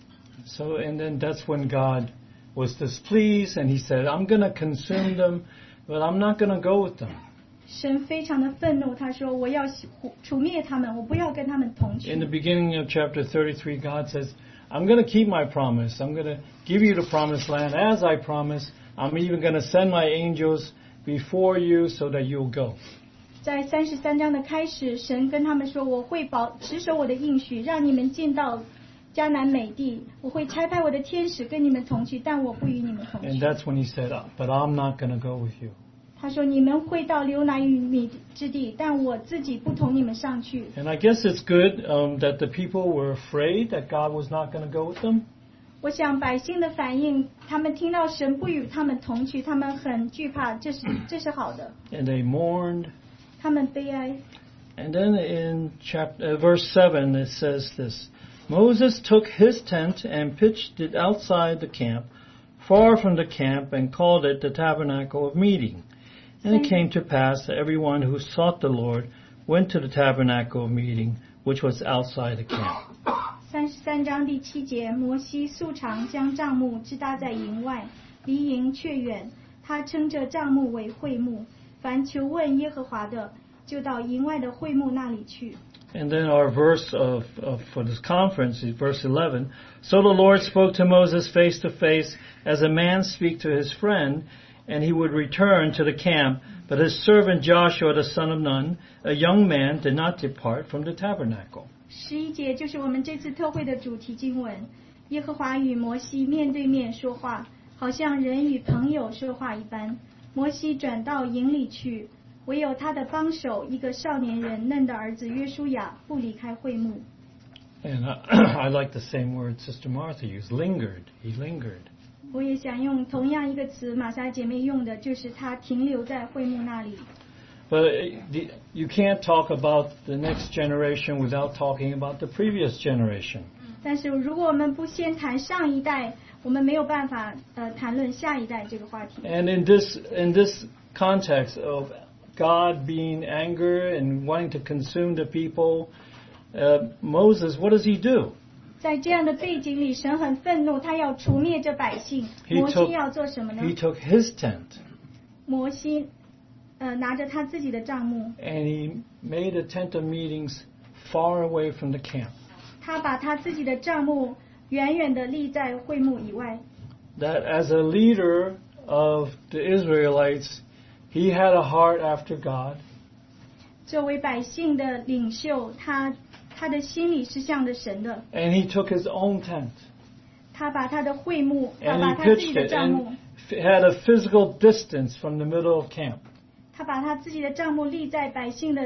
So, and then that's when God was displeased and he said, I'm going to consume them, but I'm not going to go with them. 神非常的愤怒，他说我要除灭他们，我不要跟他们同 In the 去。 beginning of chapter thirty-three, God says, I'm going to keep my promise. I'm going to give you the promised land as I promised. I'm even going to send my angels before you so that you'll go. 在三十三章的开始，神跟他们说，我会保持守我的应许，让你们进到迦南美地，我会差派我的天使跟你们同去，但我不与你们同 And 去。 that's when he said, but I'm not going to go with you. 他说你们会到流奶与蜜之地，但我自己不同你们上去。 And I guess it's good um, that the people were afraid that God was not going to go with them. 我想百姓的反应，他们听到神不与他们同去，他们很惧怕，这是这是好的。 And they mourned. 他们悲哀。 And then in chapter, uh, verse seven, it says this. Moses took his tent and pitched it outside the camp, far from the camp, and called it the tabernacle of meeting. And it came to pass that everyone who sought the Lord went to the tabernacle of meeting, which was outside the camp. 三十三章第七节，摩西素常将帐幕支搭在营外，离营却远。他称这帐幕为会幕，凡求问耶和华的，就到营外的会幕那里去。 And then our verse of, of for this conference is verse eleven. So the Lord spoke to Moses face to face, as a man speaks to his friend, and he would return to the camp. But his servant Joshua, the son of Nun, a young man, did not depart from the tabernacle. 十一节就是我们这次特会的主题经文。耶和华与摩西面对面说话，好像人与朋友说话一般。摩西转到营里去，唯有他的帮手一个少年人嫩的儿子约书亚不离开会幕。 And I, I like the same word Sister Martha used, lingered. He lingered. 我也想用同样一个词，玛莎姐妹用的就是他停留在会幕那里。 But you can't talk about the next generation without talking about the previous generation. 但是如果我们不先谈上一代，我们没有办法呃谈论下一代这个话题。 And in this in this context of God being angry and wanting to consume the people, uh, Moses, what does he do? 在这样的背景里，神很愤怒，他要除灭这百姓。 He 摩西 took, 要做什么呢？ he took his tent 摩西呃拿着他自己的帐幕， and he made a tent of meetings far away from the camp. 他把他自己的帐幕远远地立在会幕以外。 That as a leader of the Israelites, he had a heart after God. 作为百姓的领袖，他他的心里是向着神的。 And he took his own tent 他把他的会幕，他 and 把 he 他自己 pitched 的 it 帐幕 and，f- had a physical distance from the middle of camp. 他把他自己的帐幕立在百姓的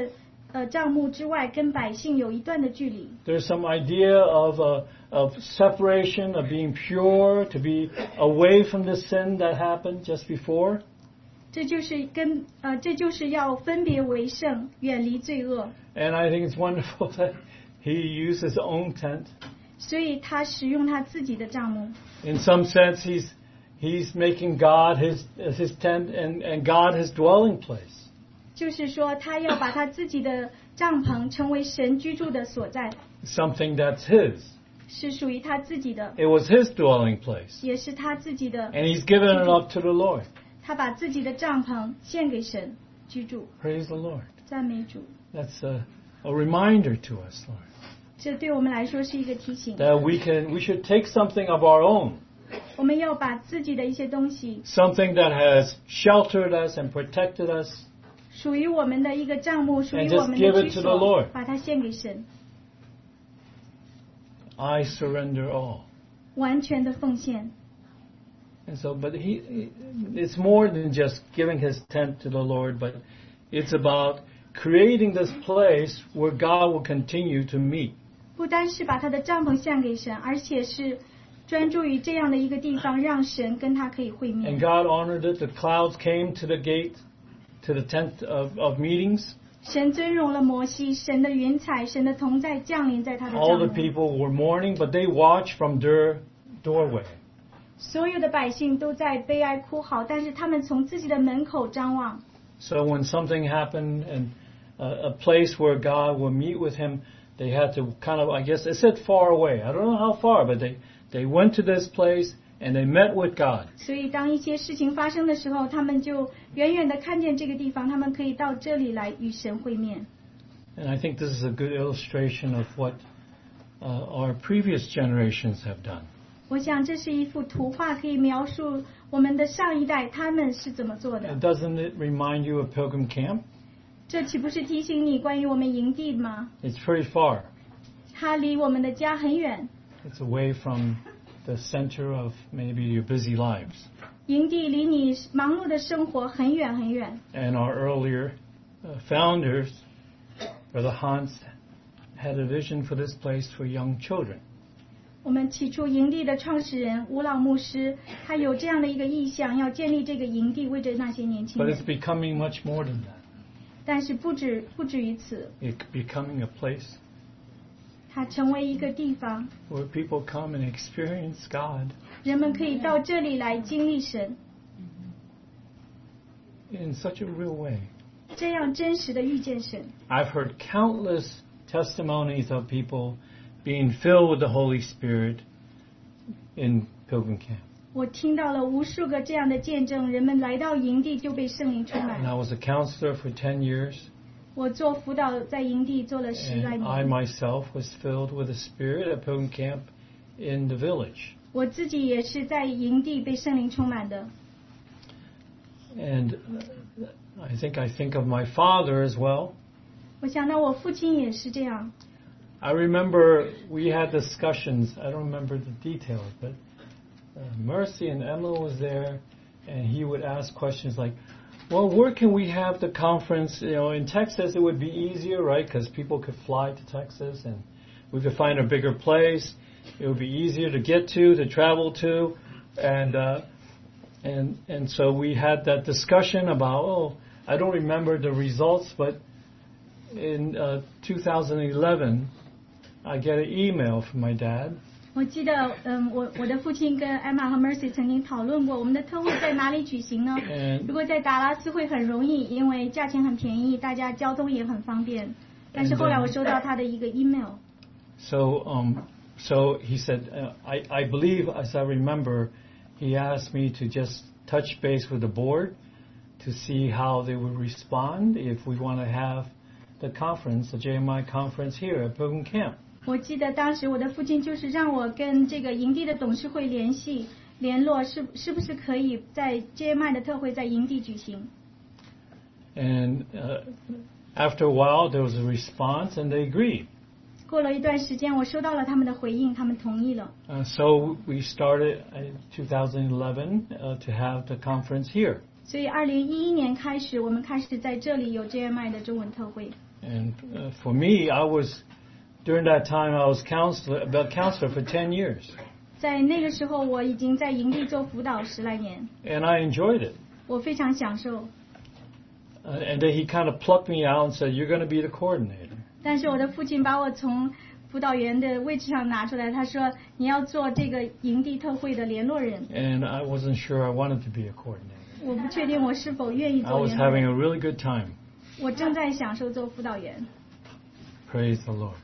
呃帐幕之外，跟百姓有一段的距离。 There's some idea of uh, of separation, of being pure, to be away from the sin that happened just before. 这就是跟呃，这就是要分别为圣，远离罪恶。 And I think it's wonderful that he used his own tent. 所以他使用他自己的帐幕。 In some sense, he's he's making God his his tent and, and God his dwelling place. 就是说，他要把他自己的帐篷成为神居住的所在， Something that's his. 是属于他自己的， It was his dwelling place. 也是他自己的。 And he's given it up to the Lord. 他把自己的帐篷献给神居住， Praise the Lord. 赞美主。 That's a, a reminder to us, Lord. 这对我们来说是一个提醒， That we can we should take something of our own. 我们要把自己的一些东西， Something that has sheltered us and protected us. 属于我们的一个帐幕，属于 And just 我们 give 的 it 居 to the 所 Lord.， 把它献给神， I surrender all. 完全的奉献。 And so, but he, he- it's more than just giving his tent to the Lord, but it's about creating this place where God will continue to meet. 不单是把他的帐篷献给神，而且是专注于这样的一个地方，让神跟他可以会 And 面。 God honored it. The clouds came to the gate, to the tent of, of meetings. 神尊荣了摩西，神的云彩、神的同在降临在他的 All 帐 the 幕。 people were mourning, but they watched from their doorway. 所有的百姓都在悲哀哭嚎，但是他们从自己的门口张望。 So when something happened and uh, a place where God will meet with him, they had to kind of, I guess, they said far away. I don't know how far, but they, they went to this place and they met with God. 所以当一些事情发生的时候，他们就远远的看见这个地方，他们可以到这里来与神会面。 And I think this is a good illustration of what uh, our previous generations have done. 我想这是一幅图画，可以描述我们的上一代他们是怎么做的。 And doesn't it remind you of Pilgrim Camp? 这岂不是提醒你关于我们营地吗？ It's pretty far. 它离我们的家很远， It's away from the center of maybe your busy lives. 营地离你忙碌的生活很远很远。 And our earlier uh, founders, Brother Hans, had a vision for this place for young children. 我们起初营地的创始人吴老牧师，他有这样的一个意向，要建立这个营地，为着那些年轻 But 人 it's。becoming much more than that. 但是不止不止于此， It's becoming a place 它成为一个地方， where people come and experience God 人们可以到这里来经历神， in such a real way. 这样真实的遇见神。 I've heard countless testimonies of people being filled with the Holy Spirit in Pilgrim Camp. 我听到了无数个这样的见证，人们来到营地就被圣灵充 And I 满。 was a counselor for ten years, 我做辅导在营地做了十来 and I 年， myself was filled with the Spirit at Pilgrim Camp in the village. 我自己也是在营地被圣灵充满的。 And uh, I think I think of my father as well. 我想到我父亲也是这样。 I remember we had discussions. I don't remember the details, but uh, Mercy and Emma was there, and he would ask questions like, "Well, where can we have the conference? You know, in Texas it would be easier, right? Because people could fly to Texas, and we could find a bigger place. It would be easier to get to, to travel to, and uh, and and so we had that discussion about. Oh, I don't remember the results, but in uh, two thousand eleven." I get an email from my dad. 我记得，嗯，我我的父亲跟艾玛和 Mercy 曾经讨论过，我们的特会在哪里举行呢？ 嗯如果在达拉斯会很容易，因为价钱很便宜，大家交通也很方便。但是后来我收到他的一个 email， So, um, so he said, uh, I, I believe, as I remember, he asked me to just touch base with the board to see how they would respond if we want to have the conference, the J M I conference here at Pilgrim Camp. 我记得当时我的父亲就是让我跟这个营地的董事会联系联络，是是不是可以在 J M I 的特会在营地举行？ And uh, after a while, there was a response, and they agreed. 过了一段时间，我收到了他们的回应，他们同意了。 Uh, so we started in two thousand eleven uh, to have the conference here. 所以二零一一年开始，我们开始在这里有 J M I 的中文特会。 And uh, for me, I was, during that time, I was counselor, about counselor for ten years. 在那个时候，我已经在营地做辅导十来年。 And I enjoyed it. 我非常享受。 Uh, and then he kind of plucked me out and said, "You're going to be the coordinator." 但是我的父亲把我从辅导员的位置上拿出来，他说你要做这个营地特会的联络人。 And I wasn't sure I wanted to be a coordinator. 我不确定我是否愿意 I 做 was 联络 having 人。 a really good time. 我正在享受做辅导员。 Praise the Lord.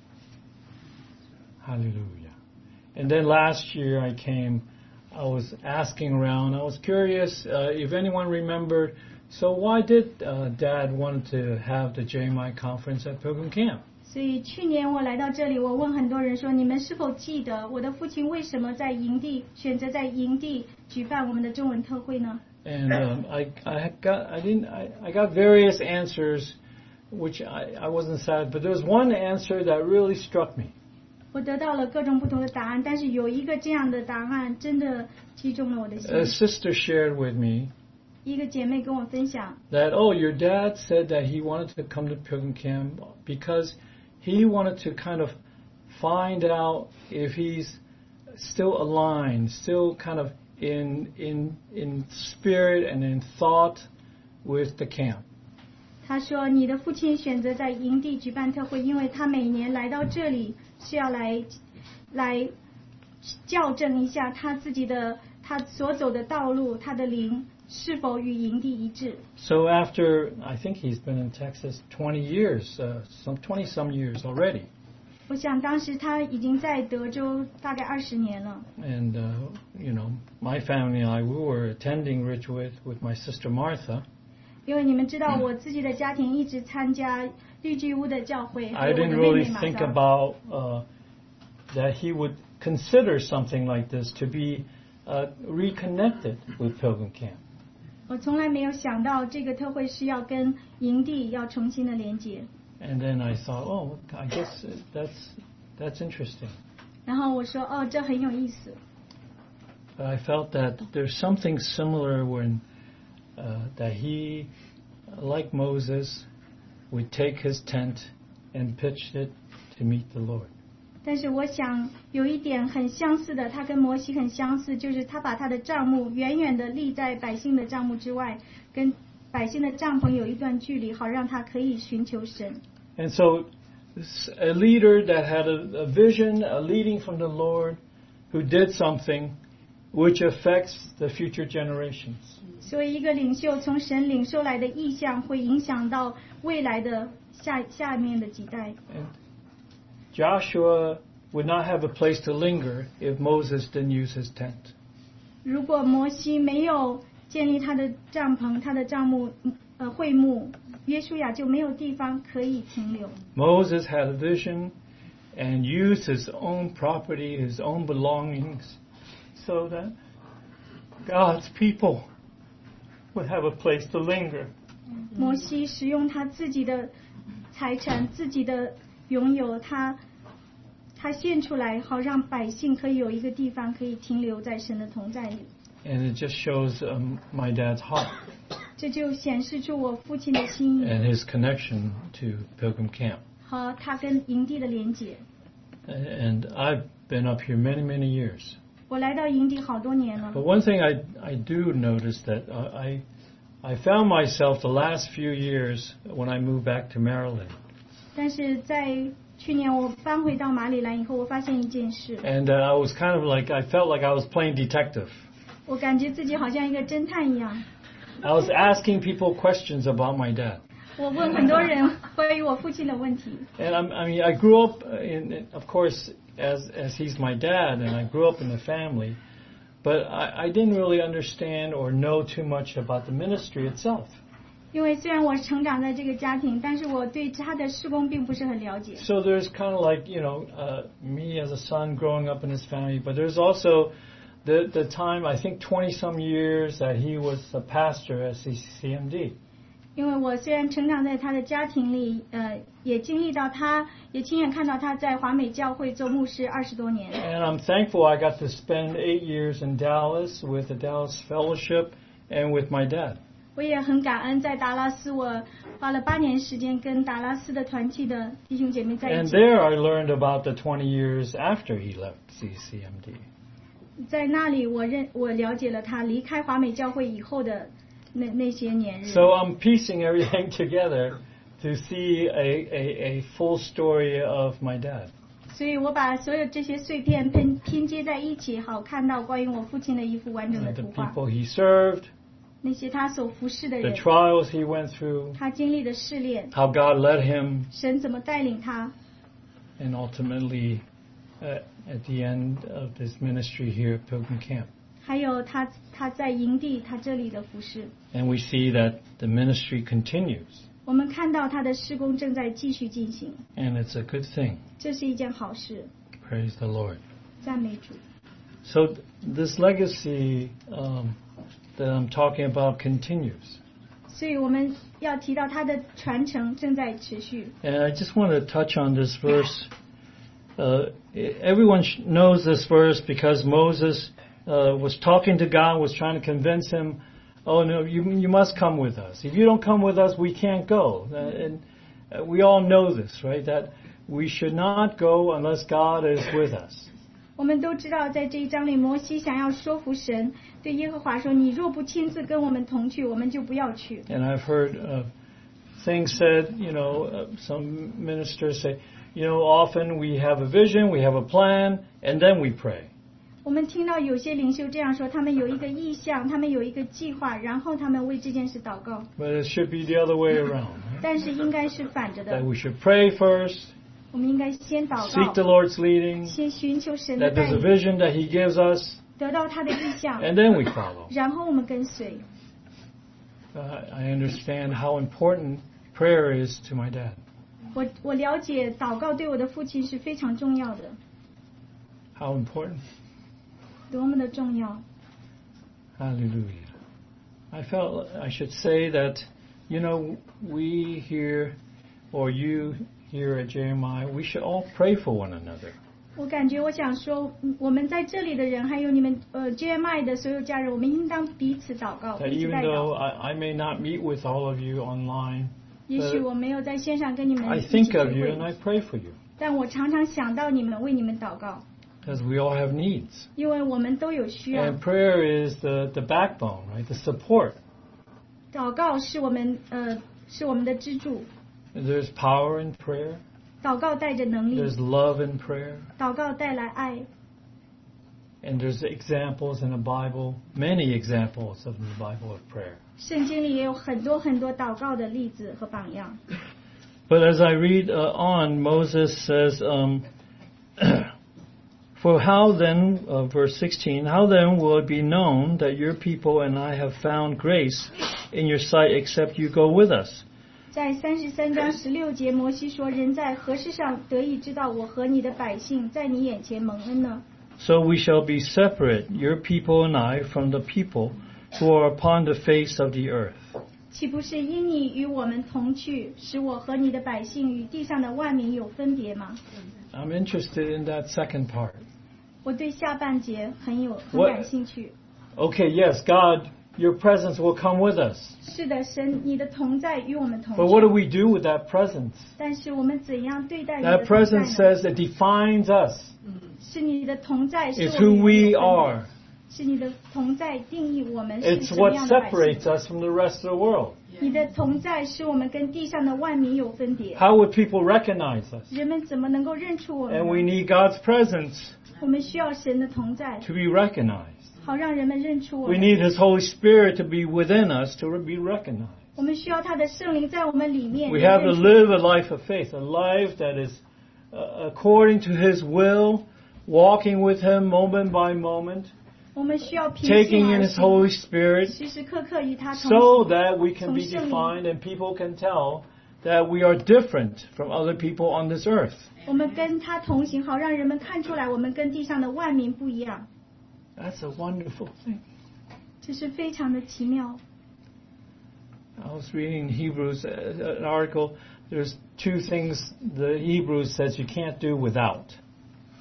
Hallelujah. And then last year I came, I was asking around, I was curious uh, if anyone remembered, so why did uh, Dad want to have the J M I conference at Pilgrim Camp? 所以去年我来到这里，我问很多人说，你们是否记得我的父亲为什么在营地选择在营地举办我们的中文特会呢？ And um, I, I got, I didn't, I, I got various answers, which I, I wasn't sad, but there was one answer that really struck me. 我得到了各种不同的答案，但是有一个这样的答案真的击中了我的心。 A sister shared with me 一个姐妹跟我分享， that, oh, your dad said that he wanted to come to Pilgrim Camp because he wanted to kind of find out if he's still aligned, still kind of in in in spirit and in thought with the camp. 她说你的父亲选择在营地举办特会，因为他每年来到这里是要来来校正一下他自己的他所走的道路，他的灵是否与营地一致。 So after, I think he's been in Texas twenty years, uh, some twenty some years already. 我想当时他已经在德州大概二十年了。 And, uh, you know, my family and I, we were attending Ridgewood with my sister Martha. 因为你们知道，我自己的家庭一直参加绿巨屋的教会，还 I 有我的 didn't 妹 really 妹马 think 达。 about uh, that he would consider something like this to be uh, reconnected with Pilgrim Camp. 我从来没有想到这个特会是要跟营地要重新的连接。 And then I thought, oh, I guess that's that's interesting. 然后我说，哦，这很有意思。 But I felt that there's something similar when uh, that he, like Moses, would take his tent and pitch it to meet the Lord. 但是我想有一点很相似的，他跟摩西很相似，就是他把他的帐幕远远的立在百姓的帐幕之外，跟百姓的帐篷有一段距离，好让他可以寻求神。 And so a leader that had a, a vision, a leading from the Lord, who did something which affects the future generations. 所以一个领袖从神领受来的意向，会影响到未来的下下面的几代。 And Joshua would not have a place to linger if Moses didn't use his tent. 如果摩西没有建立他的帐篷、他的帐幕、呃会幕，约书亚就没有地方可以停留。 Moses had a vision and used his own property, his own belongings, so that God's people would have a place to linger. 摩西使用他自己的财产、自己的拥有，他他献出来，好让百姓可以有一个地方可以停留在神的同在里。 And it just shows um, my dad's heart 这就显示出我父亲的心意 and his connection to Pilgrim Camp. 和他跟营地的连结。 And I've been up here many, many years. 我来到营地好多年了 But，one thing I, I do notice that uh, I, I found myself the last few years when I moved back to Maryland. 但是在去年我搬回到马里兰以后，我发现一件事， And uh, I was kind of like, I felt like I was playing detective. 我感觉自己好像一个侦探一样。 I was asking people questions about my dad. 我问很多人关于我父亲的问题。 And I'm, I mean, I grew up in, of course, as as he's my dad, and I grew up in the family, but I, I didn't really understand or know too much about the ministry itself. 因为虽然我成长在这个家庭，但是我对他的事工并不是很了解。 So there's kind of like, you know, uh, me as a son growing up in his family, but there's also the the time, I think twenty some years that he was a pastor at C C M D. 因为我虽然成长在他的家庭里，呃，也经历到他，也亲眼看到他在华美教会做牧师二十多年。 And I'm thankful I got to spend eight years in Dallas with the Dallas Fellowship and with my dad. 我也很感恩，在达拉斯我花了八年时间跟达拉斯的团契的弟兄姐妹在一 And 起。 there I learned about the twenty years after he left C C M D. 在那里我认我了解了他离开华美教会以后的那那些年日。 So I'm piecing everything together to see a, a, a full story of my dad. 所以我把所有这些碎片拼拼接在一起，好看到关于我父亲的一幅完整的 The 图画。 people he served, 那些他所服侍的 the 人， trials he went through, 他经历的试炼， how God led him, 神怎么带领他， and ultimately uh, at the end of this ministry here at Pilgrim Camp. 还有他他在营地他这里的服侍。 And we see that the ministry continues, 我们看到他的施工正在继续进行， and it's a good thing. 这是一件好事。 Praise the Lord. 赞美主。 So th- this legacy um, that I'm talking about continues. 所以我们要提到他的传承正在持续。 And I just want to touch on this verse. Uh, everyone sh- knows this verse because Moses uh, was talking to God, was trying to convince him, oh, no, you, you must come with us. If you don't come with us, we can't go. Uh, and uh, we all know this, right? That we should not go unless God is with us. 我们都知道，在这一章里，摩西想要说服神，对耶和华说：“你若不亲自跟我们同去，我们就不要去。” And I've heard uh, things said, you know, uh, some ministers say, you know, often we have a vision, we have a plan, and then we pray. 我们听到有些领袖这样说，他们有一个意向，他们有一个计划，然后他们为这件事祷告。 But it should be the other way around. Right? 但是应该是反着 That 的， we should pray first, 我们应该先祷 seek the 告， Lord's leading, 先寻求神的 that 带 there's a 领， vision that He gives us, 得到他的意向， and then we follow. 然后我们跟随。 Uh, I understand how important prayer is to my dad. 我我了解祷告对我的父亲是非常重要的， How important. 多么的重要。 Hallelujah. I felt I should say that, you know, we here, or you here at J M I, we should all pray for one another. 我感觉我想说，嗯我们在这里的人，还有你们呃 J M I 的所有家人，我们应当彼此祷告， That 彼此 even 代 though 祷。 I, I may not meet with all of you online, 也许我没有在线上跟你们 I 一起 think 聚 of you and 会， I pray for you. 但我常常想到你们，为你们祷告， Because we all have needs. 因为我们都有需要。 And prayer is the, the backbone, right? The support. 祷告是我们呃是我们的支柱， There's power in prayer. 祷告带着能力， There's love in prayer. 祷告带来爱。 And there's examples in the Bible, many examples of the Bible of prayer. 圣经里也有很多很多祷告的例子和榜样。 But as I read uh, on, Moses says, um, For how then, uh, verse sixteen, how then will it be known that your people and I have found grace in your sight except you go with us? 在三十三章十六节，摩西说：“人在何事上得以知道我和你的百姓在你眼前蒙恩呢？ So we shall be separate, your people and I, from the people who are upon the face of the earth. 岂不是因你与我们同去，使我和你的百姓与地上的万民有分别吗？” I'm interested in that second part. 我对下半节很有很 What- 感兴趣。 Okay, yes, God, your presence will come with us. 是的，神，你的同在与我们同 But what do 去。 we do with that presence? 但是我们怎样对待你的 That 同在 presence 呢？ says it defines us. 是你的同在，是 It's 我们 who 有 we 分别 are. 是你的同在定义我们是 It's 什么 what 样的百姓。 separates us from the rest of the world. 你的同在使我们跟地上的万民有分别。 How would people recognize us? 人们怎么能够认出我们 And 呢？ we need God's presence 我们需要神的同在， to be recognized. 好让人们认出我 We 们。 need His Holy Spirit to be within us to be recognized. 我们需要他的圣灵在我们里面。 We have to 认出 live a life of faith, a life that is uh, according to His will, walking with Him moment by moment, 我们需要平 taking 信 in 而 His Holy 行， Spirit, 时时刻刻与他同 so 行， that we can be defined and people can tell that we are different from other people on this earth. 我们跟他同行，好让人们看出来我们跟地上的万民不一样。 That's a wonderful thing. 这是非常的奇妙。 I was reading Hebrews, uh, an article. There's two things the Hebrews says you can't do without.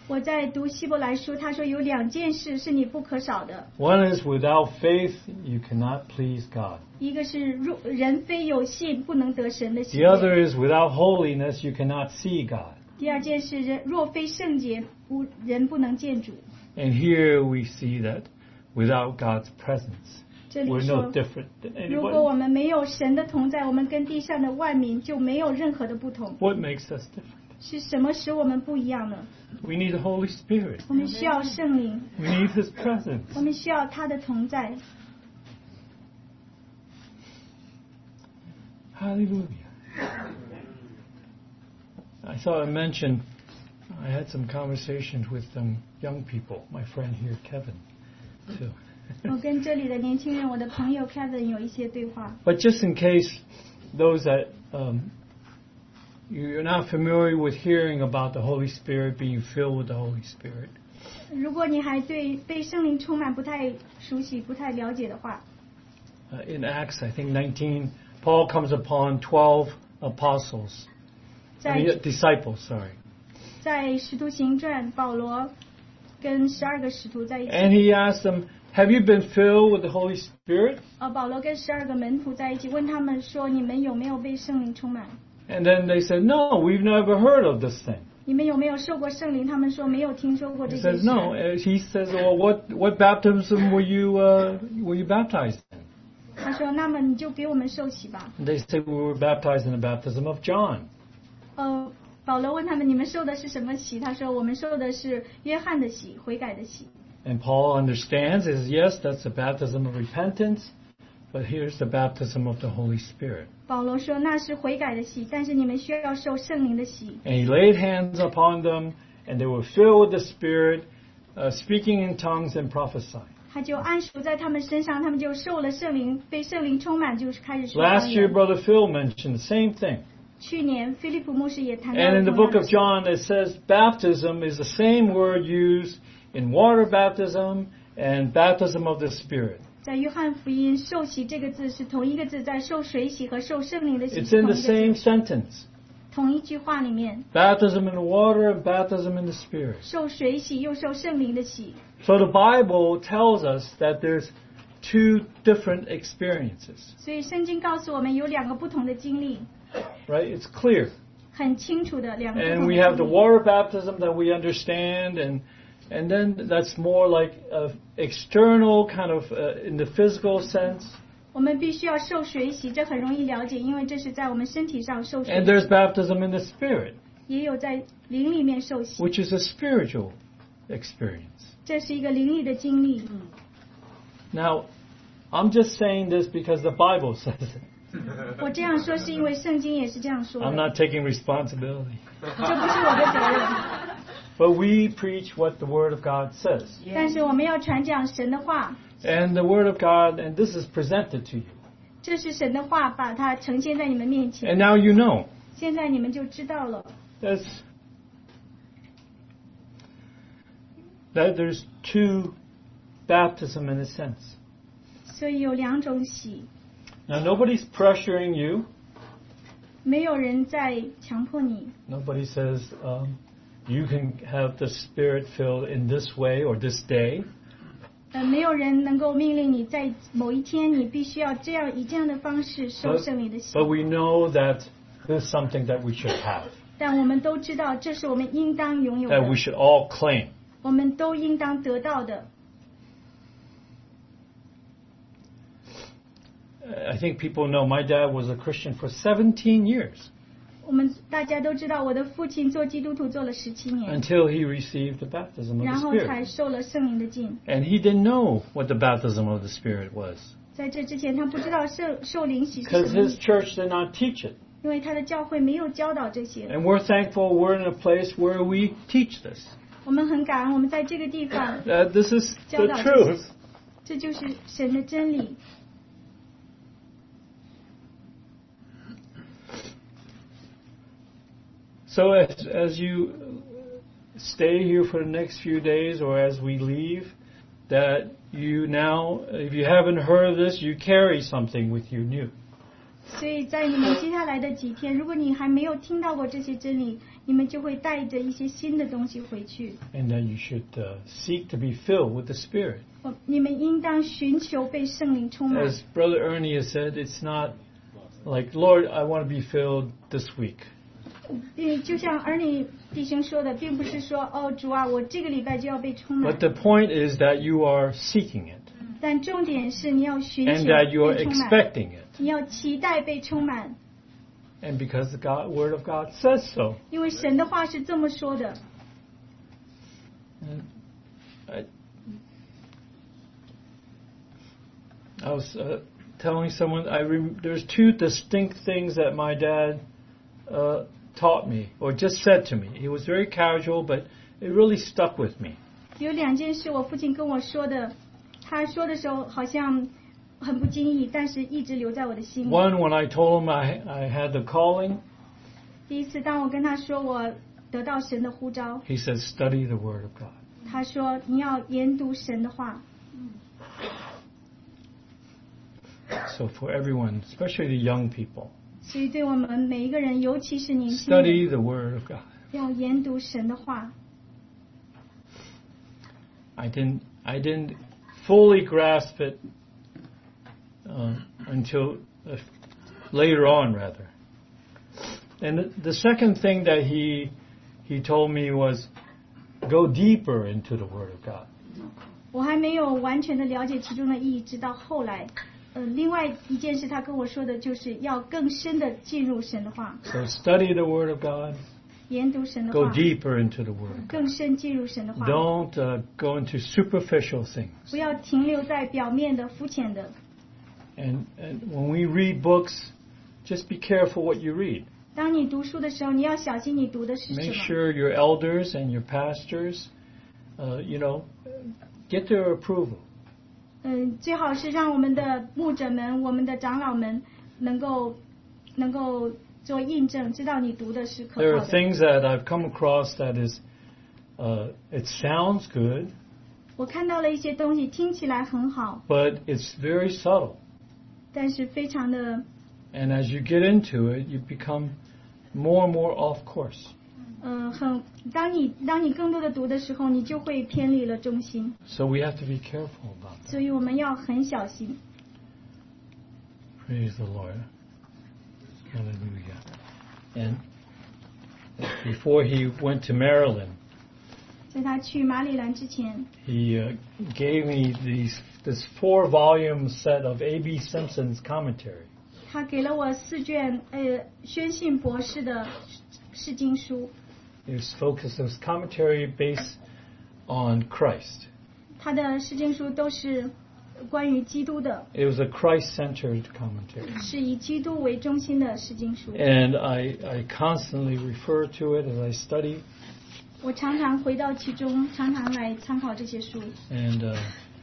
我在读希伯来书，他说有两件事是你不可少的。 One is without faith, you cannot please God. 一个是若人非有信不能得神的喜 The other 悦。 is without holiness, you cannot see God. 第二件事，人若非圣洁，无人不能见主。 And here we see that without God's presence, 这里 we're 说 no， different than 如果我 anybody. 们没有神的同在，我们跟地上的万民就没有任何的不同。 What makes us different? 是什么使我们不一样呢？ We need the Holy Spirit. 我们需要圣灵， We need His presence. 我们需要他的同在。 Hallelujah. I thought I mentioned I had some conversations with some young people. My friend here, Kevin, too. 我跟这里的年轻人，我的朋友 Kevin 有一些对话。 But just in case those that um, you're not familiar with hearing about the Holy Spirit, being filled with the Holy Spirit, 如果你还对被圣灵充满不太熟悉、不太了解的话， uh, in Acts, I think nineteen, Paul comes upon twelve apostles, I 在 mean, disciples, sorry. 在使徒行传，保罗跟十二个使徒在一起。 And he asked them, have you been filled with the Holy Spirit? 呃，保罗跟十二个门徒在一起，问他们说：“你们有没有被圣灵充满？ And then they said, no, we've never heard of this thing. 你们有没有受过圣灵？”他们说没有听说过这 He 件 says, 事。 no. Uh, He says, well, what, what baptism were you, uh, were you baptized in? 他说：“那么你就给我们受洗吧。 And they say, we were baptized in the baptism of John. ” 呃，保罗问他们：“你们受的是什么洗？”他说：“我们受的是约翰的洗，悔改的洗。” And Paul understands, says, yes, that's the baptism of repentance, but here's the baptism of the Holy Spirit. 保罗说：“那是悔改的洗，但是你们需要受圣灵的洗。” And he laid hands upon them, and they were filled with the Spirit, uh, speaking in tongues and prophesying. 他就按手在他们身上，他们就受了圣灵，被圣灵充满，就是开始说 Last 方 year, 言。 Brother Phil mentioned the same thing. 去年菲利普牧师也谈到 And 了 in the 同样 book 的 of 事。 John, it says baptism is the same word used in water baptism and baptism of the Spirit. 在约翰福音，受洗这个字是同一个字，在受水洗和受圣灵的洗 It's 是 in 同 the 一个 same 字， sentence. 同一句话里面， Baptism in the water and baptism in the Spirit. 受水洗又受圣灵的洗。 So the Bible tells us that there's two different experiences, 所以圣经告诉我们有两个不同的经历， right? It's clear. 很清楚的两个不 And 同 we 的 have the 经历。 water baptism that we understand, and and then that's more like a external kind of uh, in the physical sense. 我们必须要受水洗，这很容易了解，因为这是在我们身体上受水 And 洗， there's baptism in the Spirit, 也有在灵里面受洗， which is a spiritual experience. 这是一个灵里的经历。 Now, I'm just saying this because the Bible says it. 我这样说是因为圣经也是这样说 I'm 的， not taking responsibility. 这不是我的责任。 But we preach what the Word of God says. 但是我们要传讲神的话， And the Word of God, and this is presented to you. 这是神的话，把它呈现在你们面 And 前。 now you know. 现在你们就知道了， That's, that there's two baptism in a sense. 所以有两种洗， Now nobody's pressuring you. 没有人在强迫你， Nobody says um, you can have the Spirit filled in this way or this day. 呃，没有人能够命令你在某一天你必须要这样以这样的方式受 But, 圣灵的洗。 but we know that this is something that we should have, 但我们都知道，这是我们应当拥有 that we 的， should all claim. 我们都应当得到的。 I think people know my dad was a Christian for seventeen years 我们大家都知道，我的父亲做基督徒做了十七年， until he received the baptism of 然 the 后才 Spirit. 受了圣灵的浸。 And he didn't know what the baptism of the Spirit was 在这之前，他不知道受受灵洗是 because 什么 his，church did not teach it. 因为他的教会没有教导这些。 And we're thankful we're in a place where we teach this. 我们很感恩，我们在这个地方， That this is 教 the 导这些 truth. 这就是神的真理。 So as, as you stay here for the next few days or as we leave, that you now, if you haven't heard of this, you carry something with you new. 所以在你们接下来的几天，如果你还没有听到过这些真理，你们就会带着一些新的东西回去。 And that you should uh, seek to be filled with the Spirit. 你们应当寻求被圣灵充满。 As Brother Ernie has said, it's not like, Lord, I want to be filled this week. 嗯，就像儿女弟兄说的，并不是说哦，主啊，我这个礼拜就要被充满。 But the point is that you are seeking it. 但重点是你要寻求 And that you are 被充满， expecting it. 你要期待被充满， And because the God, Word of God says so. 因为神的话是这么说的。 And I, I was uh, telling someone, I rem- there's two distinct things that my dad uh, taught me, or just said to me. He was very casual, but it really stuck with me. 有两件事我父亲跟我说的，他说的时候好像很不经意，但是一直留在我的心里。 One, when I told him I, I had the calling, 第一次当我跟他说我得到神的呼召， he said, study the Word of God. 他说你要研读神的话。 So for everyone, especially the young people, 所以对我们每一个人，尤其是年轻 study 人， the Word of God. 要研读神的话。 I didn't, I didn't fully grasp it uh, until uh, later on, rather. And the, the second thing that he he told me was go deeper into the Word of God. 我还没有完全的了解其中的意义，直到后来。呃，另外一件事他跟我说的就是要更深的进入神的话， So study the Word of God, 研读神的 go 话， deeper into the Word of God. 更深进入神的话， Don't uh, go into superficial things. 不要停留在表面的、肤浅的。 And, and when we read books, just be careful what you read. 当你读书的时候，你要小心你读的是什 Make 么。 sure your elders and your pastors, uh, you know, get their approval. 嗯，最好是让我们的牧者们、我们的长老们能够能够做印证，知道你读的是可 There 靠 are 的。 things that I've come across that is, uh, it sounds good, 我看到了一些东西，听起来很好， but it's very subtle. 但是非常的 And as you get into it, you become more and more off course. 嗯，很。当你当你更多的读的时候，你就会偏离了中心， So we have to be careful about that. 所以我们要很小心。 Praise the Lord. Hallelujah. And before he went to Maryland, 在他去马里兰之前， he uh, gave me these this four volume set of A B Simpson's commentary. 他给了我四卷呃宣信博士的释经书， It was focused, it was commentary based on Christ. 他的释经书都是关于基督的， It was a Christ-centered commentary. 是以基督为中心的释经书。 And I, I constantly refer to it as I study. 我常常回到其中，常常来参考这些书。 And uh,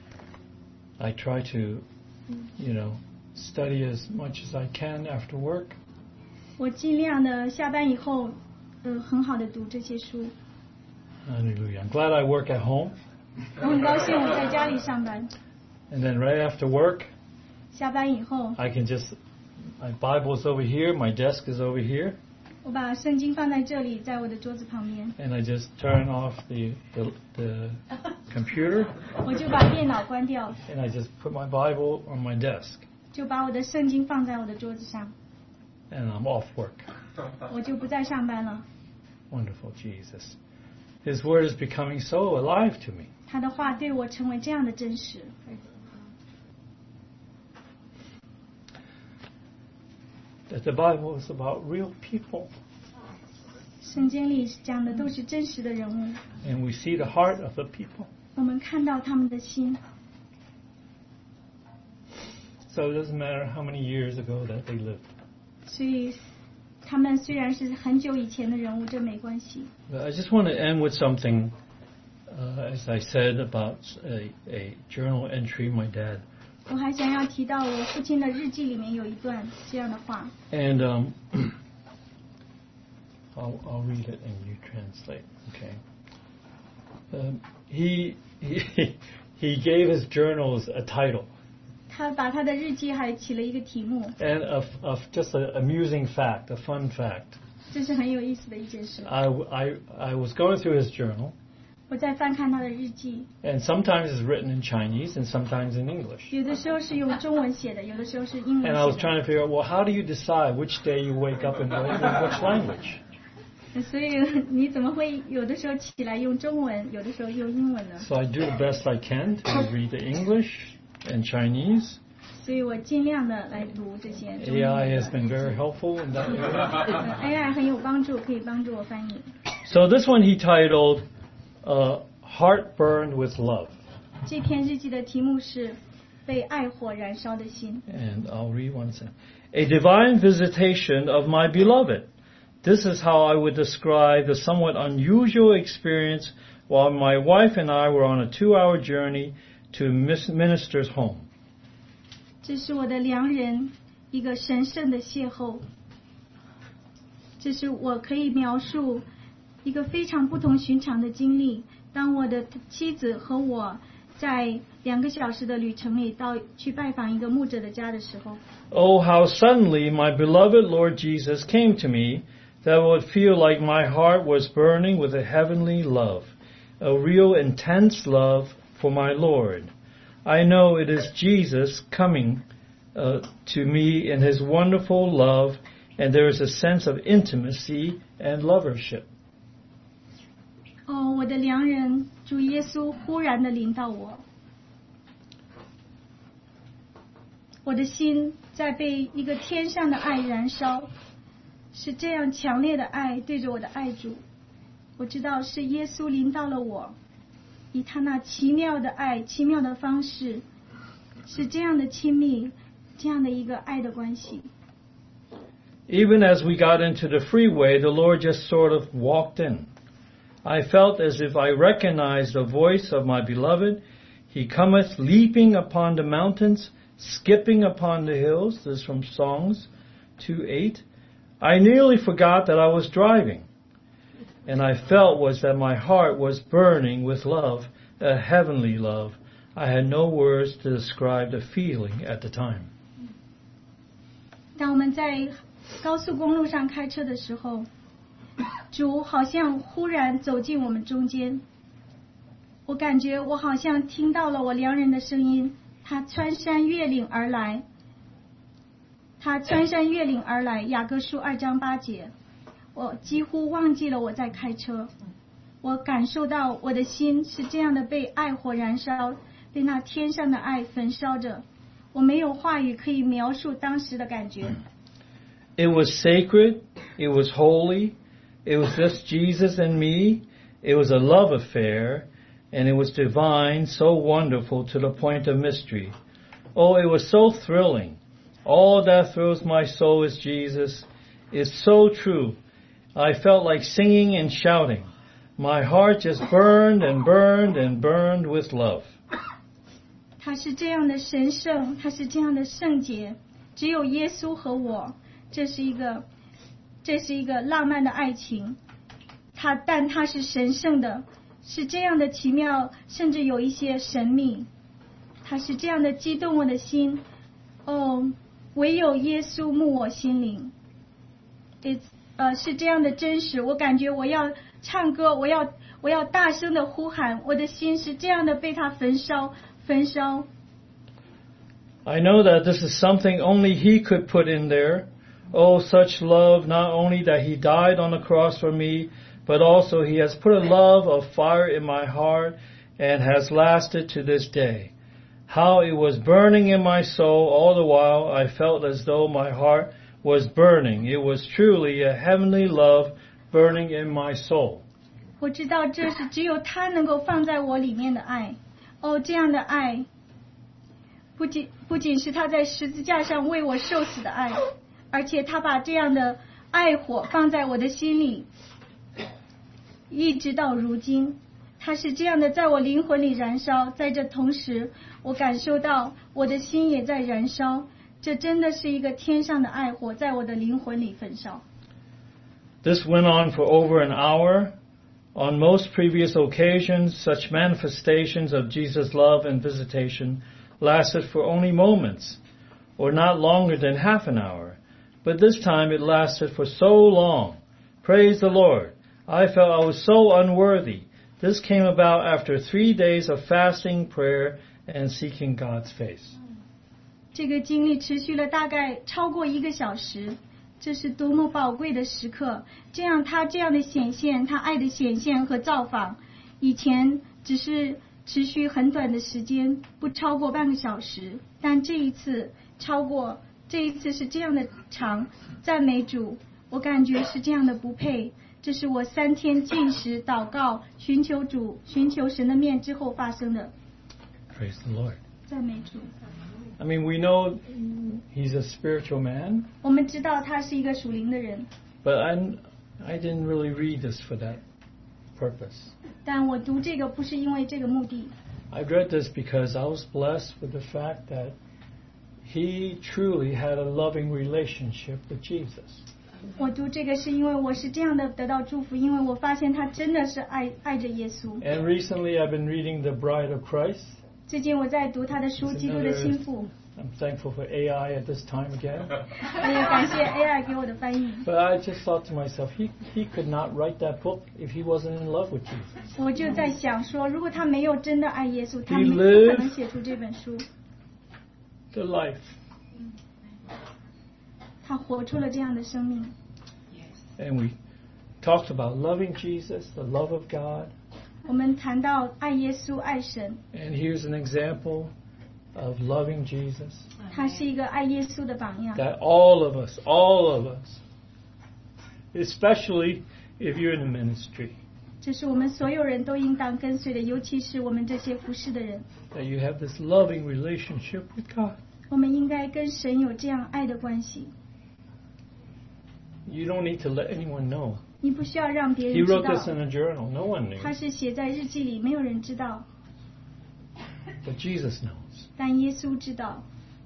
I try to, you know, study as much as I can after work. 我尽量的下班以后，呃，很好的读这些书。 Hallelujah. I'm glad I work at home. 我很高兴我在家里上班， And then right after work, 下班以后， I can just, my Bible's over here, my desk is over here, 我把圣经放在这里，在我的桌子旁边， and I just turn off the, the, the computer, 我就把电脑关掉， and I just put my Bible on my desk, 就把我的圣经放在我的桌子上， and I'm off work. 我就不再上班了。 Wonderful Jesus. His word is becoming so alive to me. 他的话对我成为这样的真实。 That the Bible is about real people. 圣经里讲的都是真实的人物， And we see the heart of the people. 我们看到他们的心， So it doesn't matter how many years ago that they lived. 所以他们虽然是很久以前的人物，这没关系。 But I just want to end with something, uh, as I said, about a, a journal entry my dad. 我还想要提到我父亲的日记里面有一段这样的话， And um, I'll, I'll read it and you translate. Okay. Um, he, he he gave his journals a title. 他把他的日记还起了一个题目。 And of, of just an amusing fact, a fun fact. 这是很有意思的一件事。 I, I, I was going through his journal. 我在翻看他的日记。 And sometimes it's written in Chinese and sometimes in English. 有的时候是用中文写的，有的时候是英文写的。 And I was trying to figure out, well, how do you decide which day you wake up and which language? 所以你怎么会有的时候起来用中文，有的时候用英文呢？ So I do the best I can to read the English and Chinese. 所以我尽量的来读这些。 A I has been very helpful in that area. A I 很有帮助，可以帮助我翻译。 So this one he titled, uh, "Heart Burned with Love." 这篇日记的题目是被爱火燃烧的心。 And I'll read one sentence. A divine visitation of my beloved. This is how I would describe the somewhat unusual experience while my wife and I were on a two-hour journey to minister's home. 这是我的良人一个神圣的邂逅。这是我可以描述一个非常不同寻常的经历。当我的妻子和我在两个小时的旅程里到去拜访一个牧者的家的时候。 Oh, how suddenly my beloved Lord Jesus came to me. That would feel like my heart was burning with a heavenly love, a real intense love for my Lord. I know it is Jesus coming uh, to me in his wonderful love, and there is a sense of intimacy and lovership. 哦，我的良人主耶稣忽然的临到我，我的心在被一个天上的爱燃烧。是这样强烈的爱对着我的爱主，我知道是耶稣临到了我，以他那奇妙的爱、奇妙的方式，是这样的亲密，这样的一个爱的关系。 Even as we got into the freeway, the Lord just sort of walked in. I felt as if I recognized the voice of my beloved. He cometh leaping upon the mountains, skipping upon the hills. This is from Songs two eight. I nearly forgot that I was driving, and I felt was that my heart was burning with love, a heavenly love. I had no words to describe the feeling at the time. 当我们在高速公路上开车的时候，主好像忽然走进我们中间，我感觉我好像听到了我良人的声音，他穿山越岭而来。他穿山越岭而来，雅各书二章八节，我几乎忘记了我在开车，我感受到我的心是这样的被爱火燃烧，被那天上的爱焚烧着，我没有话语可以描述当时的感觉。 It was sacred, it was holy, it was just Jesus and me, it was a love affair, and it was divine, so wonderful to the point of mystery. Oh, it was so thrilling. All that thrills my soul is Jesus. It's so true. I felt like singing and shouting. My heart just burned and burned and burned with love. 他是这样的神圣，他是这样的圣洁，只有耶稣和我，这是一个，这是一个浪漫的爱情。他，但他是神圣的，是这样的奇妙，甚至有一些神秘。他是这样的激动我的心。哦。唯有耶稣牧我心灵 ，It's 呃是这样的真实，我感觉我要唱歌，我要我要大声的呼喊，我的心是这样的被他焚烧焚烧。 I know that this is something only He could put in there. Oh, such love! Not only that He died on the cross for me, but also He has put a love of fire in my heart and has lasted to this day. How it was burning in my soul all the while, I felt as though my heart was burning. It was truly a heavenly love burning in my soul. 我知道这是只有他能够放在我里面的爱。哦，这样的爱，不仅不仅是他在十字架上为我受死的爱，而且他把这样的爱火放在我的心里，一直到如今。它是这样的在我灵魂里燃烧，在这同时我感受到我的心也在燃烧，这真的是一个天上的爱火在我的灵魂里焚烧。 This went on for over an hour. On most previous occasions, such manifestations of Jesus' love and visitation lasted for only moments, or not longer than half an hour. But this time it lasted for so long. Praise the Lord. I felt I was so unworthy. This came about after three days of fasting, prayer, and seeking God's face. 这个经历持续了大概超过一个小时，这是多么宝贵的时刻！这样他这样的显现，他爱的显现和造访，以前只是持续很短的时间，不超过半个小时，但这一次超过，这一次是这样的长。赞美主，我感觉是这样的不配。这是我三天禁食、祷告、寻求主、寻求神的面之后发生的。 Praise the Lord. 赞美主。 I mean, we know he's a spiritual man. 我们知道他是一个属灵的人。 But I, I didn't really read this for that purpose. 但我读这个不是因为这个目的。 I read this because I was blessed with the fact that he truly had a loving relationship with Jesus. 我读这个是因为我是这样的得到祝福，因为我发现他真的是爱爱着耶稣。 And recently I've been reading The Bride of Christ. 最近我在读他的书《基督的心腹》。 I'm thankful for A I at this time again. 我也感谢 A I 给我的翻译。 But I just thought to myself, he he could not write that book if he wasn't in love with Jesus. 我就在想说，如果他没有真的爱耶稣，他 He 不 lived 可能写出这本书。 The life. 他活出了这样的生命。 And we talked about loving Jesus, the love of God. 我们谈到爱耶稣、爱神。 And here's an example of loving Jesus. 他是一个爱耶稣的榜样。 That all of us, all of us, especially if you're in the ministry, 这是我们所有人都应当跟随的，尤其是我们这些服侍的人。 that you have this loving relationship with God. 我们应该跟神有这样爱的关系。 You don't need to let anyone know. 你不需要让别 He 人知 wrote this 道。 in a journal. No one knew. 他是写在日记里，没有人知道， But Jesus knows. 但耶稣知道。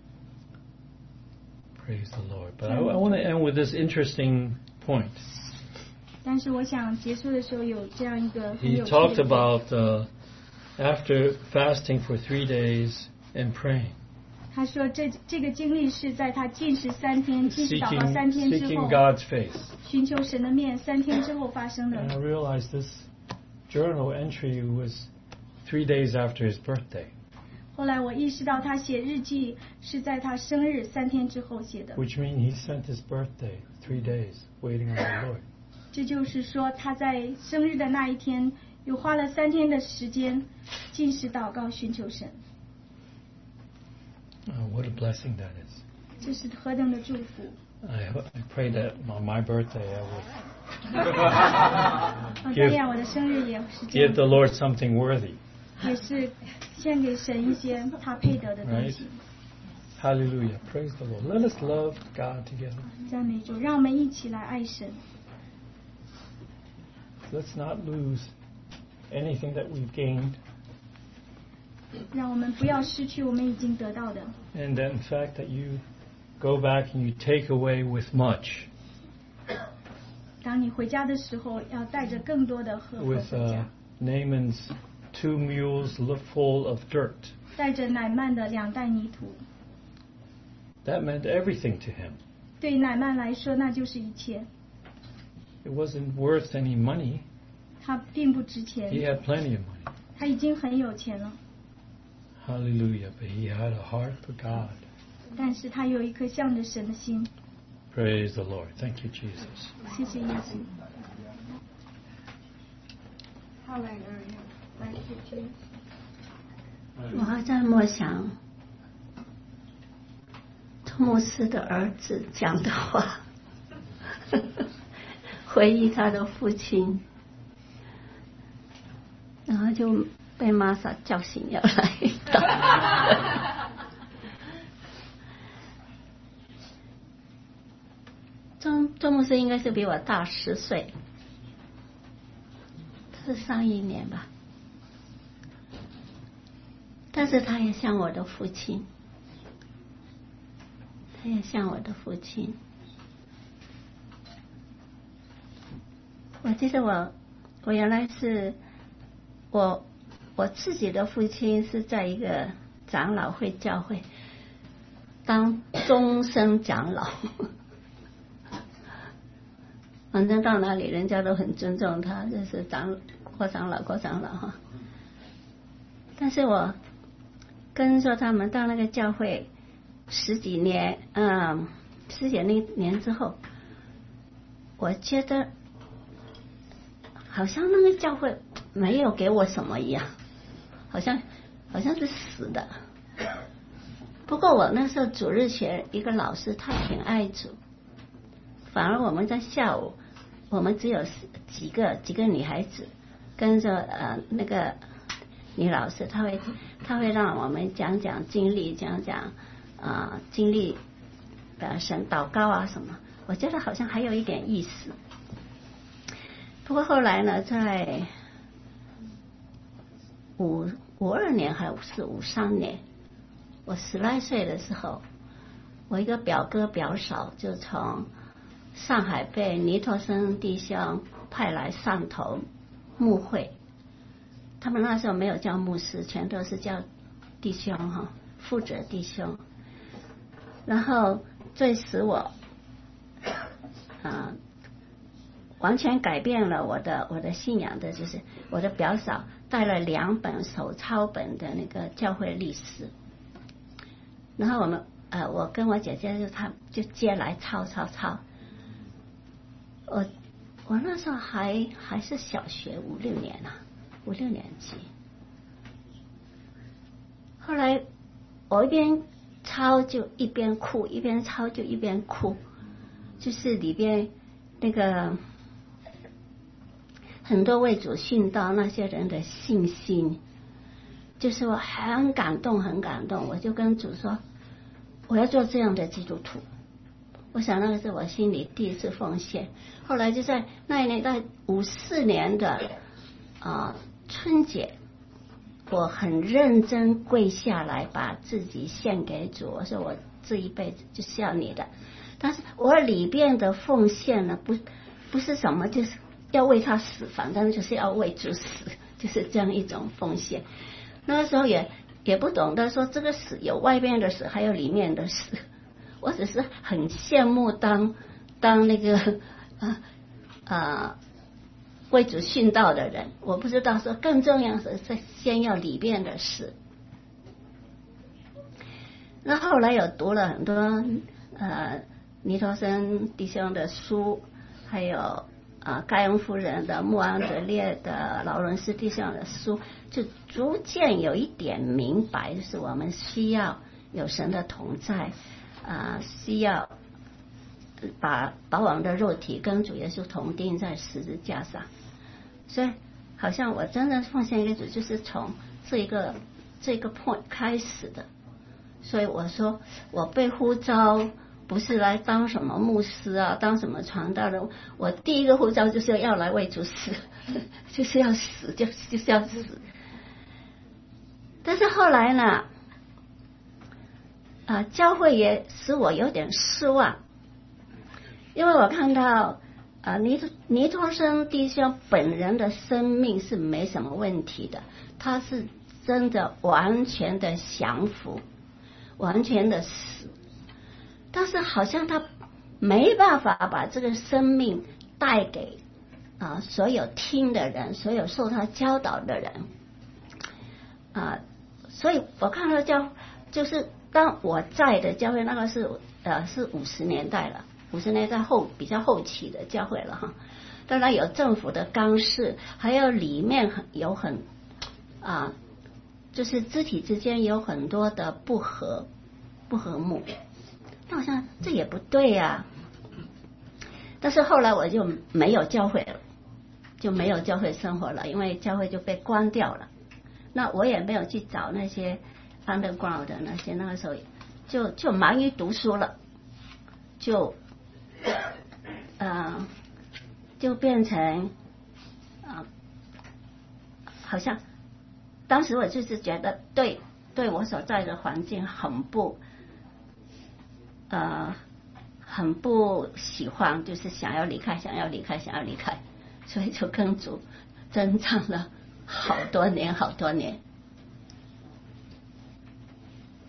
Praise the Lord. But I, I want to end with this interesting point. 但是我想结束的时候有这样一个很 He 有趣 talked 的点。 about uh, after fasting for three days and praying, 他说这这个经历是在他禁食三天、禁食祷告 seeking, 三天之 seeking 后， God's face. 寻求神的面三天之后发生 And I 的。 realized this journal entry was three days after his birthday, 后来我意识到他写日记是在他生日三天之后写的， which means he spent his birthday three days waiting on the Lord. 这就是说他在生日的那一天又花了三天的时间禁食祷告寻求神。 Oh, what a blessing that is. 这是何等的祝福！ I, ho- I pray that on my birthday I will 我在愿我的生日也是这样 give the Lord something worthy. 也是献给神一些他配得的东 Right? 西。 Hallelujah. Praise the Lord. Let us love God together. 赞美主，让我们一起来爱神。 Let's not lose anything that we've gained. 让我们不要失去我们已经得到的， And that in fact that you go back and you take away with much. 当你回家的时候，要带着更多的和合 With 回 uh, 家， Naaman's two mules lo- full of dirt. 带着乃曼的两袋泥土。 That meant everything to him. 对乃曼来说，那就是一切， It wasn't worth any money. 他并不值钱， He had plenty of money. 他已经很有钱了， Hallelujah. But he had a heart for God. 但是他有一颗向着神的心。 Praise the Lord. Thank you, Jesus. 谢谢耶稣。 我还在默想托牧师的儿子讲的话，回忆他的父亲，然后就被玛莎叫醒要来祷。周周牧师应该是比我大十岁，他是上一年吧。但是他也像我的父亲，他也像我的父亲。我记得我，我原来是我我自己的父亲是在一个长老会教会当终身长老。反正到哪里人家都很尊重他，就是长郭长老郭长老哈。但是我跟着他们到那个教会十几年，嗯，十几年之后，我觉得好像那个教会没有给我什么一样，好像好像是死的。不过我那时候主日学一个老师他挺爱主，反而我们在下午，我们只有几个几个女孩子跟着呃那个女老师，她会她会让我们讲讲经历，讲讲啊、呃、经历呃神祷告啊什么，我觉得好像还有一点意思。不过后来呢，在五五二年还是五三年，我十来岁的时候，我一个表哥表嫂就从上海被尼托生弟兄派来上头牧会，他们那时候没有叫牧师，全都是叫弟兄哈，负责弟兄。然后最使我啊完全改变了我的我的信仰的，就是我的表嫂带了两本手抄本的那个教会历史，然后我们呃我跟我姐姐就他就接来抄抄抄。我我那时候还还是小学五六年啊，五六年级。后来我一边抄就一边哭，一边抄就一边哭，就是里边那个很多为主殉道那些人的信心，就是我很感动很感动，我就跟主说我要做这样的基督徒。我想那个是我心里第一次奉献。后来就在那一年在五四年的啊、呃、春节，我很认真跪下来把自己献给主，我说我这一辈子就是要你的。但是我里边的奉献呢，不不是什么就是要为他死，反正就是要为主死，就是这样一种奉献。那个时候也也不懂得说这个死有外面的死还有里面的死，我只是很羡慕当当那个啊啊为主殉道的人，我不知道说更重要的是先要里边的事。那后来有读了很多呃尼托生弟兄的书，还有啊盖恩夫人的、穆安德烈的、劳伦斯弟兄的书，就逐渐有一点明白，就是我们需要有神的同在啊、呃，需要把把我们的肉体跟主耶稣同钉在十字架上。所以好像我真的奉献给主就是从这一个这个 point 开始的。所以我说我被呼召不是来当什么牧师啊，当什么传道人，我第一个呼召就是要来为主死，就是要死，就就是要死。但是后来呢，啊、呃，教会也使我有点失望，因为我看到啊，尼尼托生弟兄本人的生命是没什么问题的，他是真的完全的降服，完全的死，但是好像他没办法把这个生命带给啊所有听的人，所有受他教导的人啊，所以我看到教就是当我在的教会，那个是呃是五十年代了。五十年代后比较后期的教会了哈，当然有政府的干涉，还有里面很有很啊，就是肢体之间有很多的不和不和睦，那好像这也不对呀、啊。但是后来我就没有教会了，就没有教会生活了，因为教会就被关掉了。那我也没有去找那些 underground 的那些，那个时候就就忙于读书了，就。呃，就变成啊、呃，好像当时我就是觉得对对我所在的环境很不呃很不喜欢，就是想要离开，想要离开，想要离开，所以就跟主征战了好多年，好多年。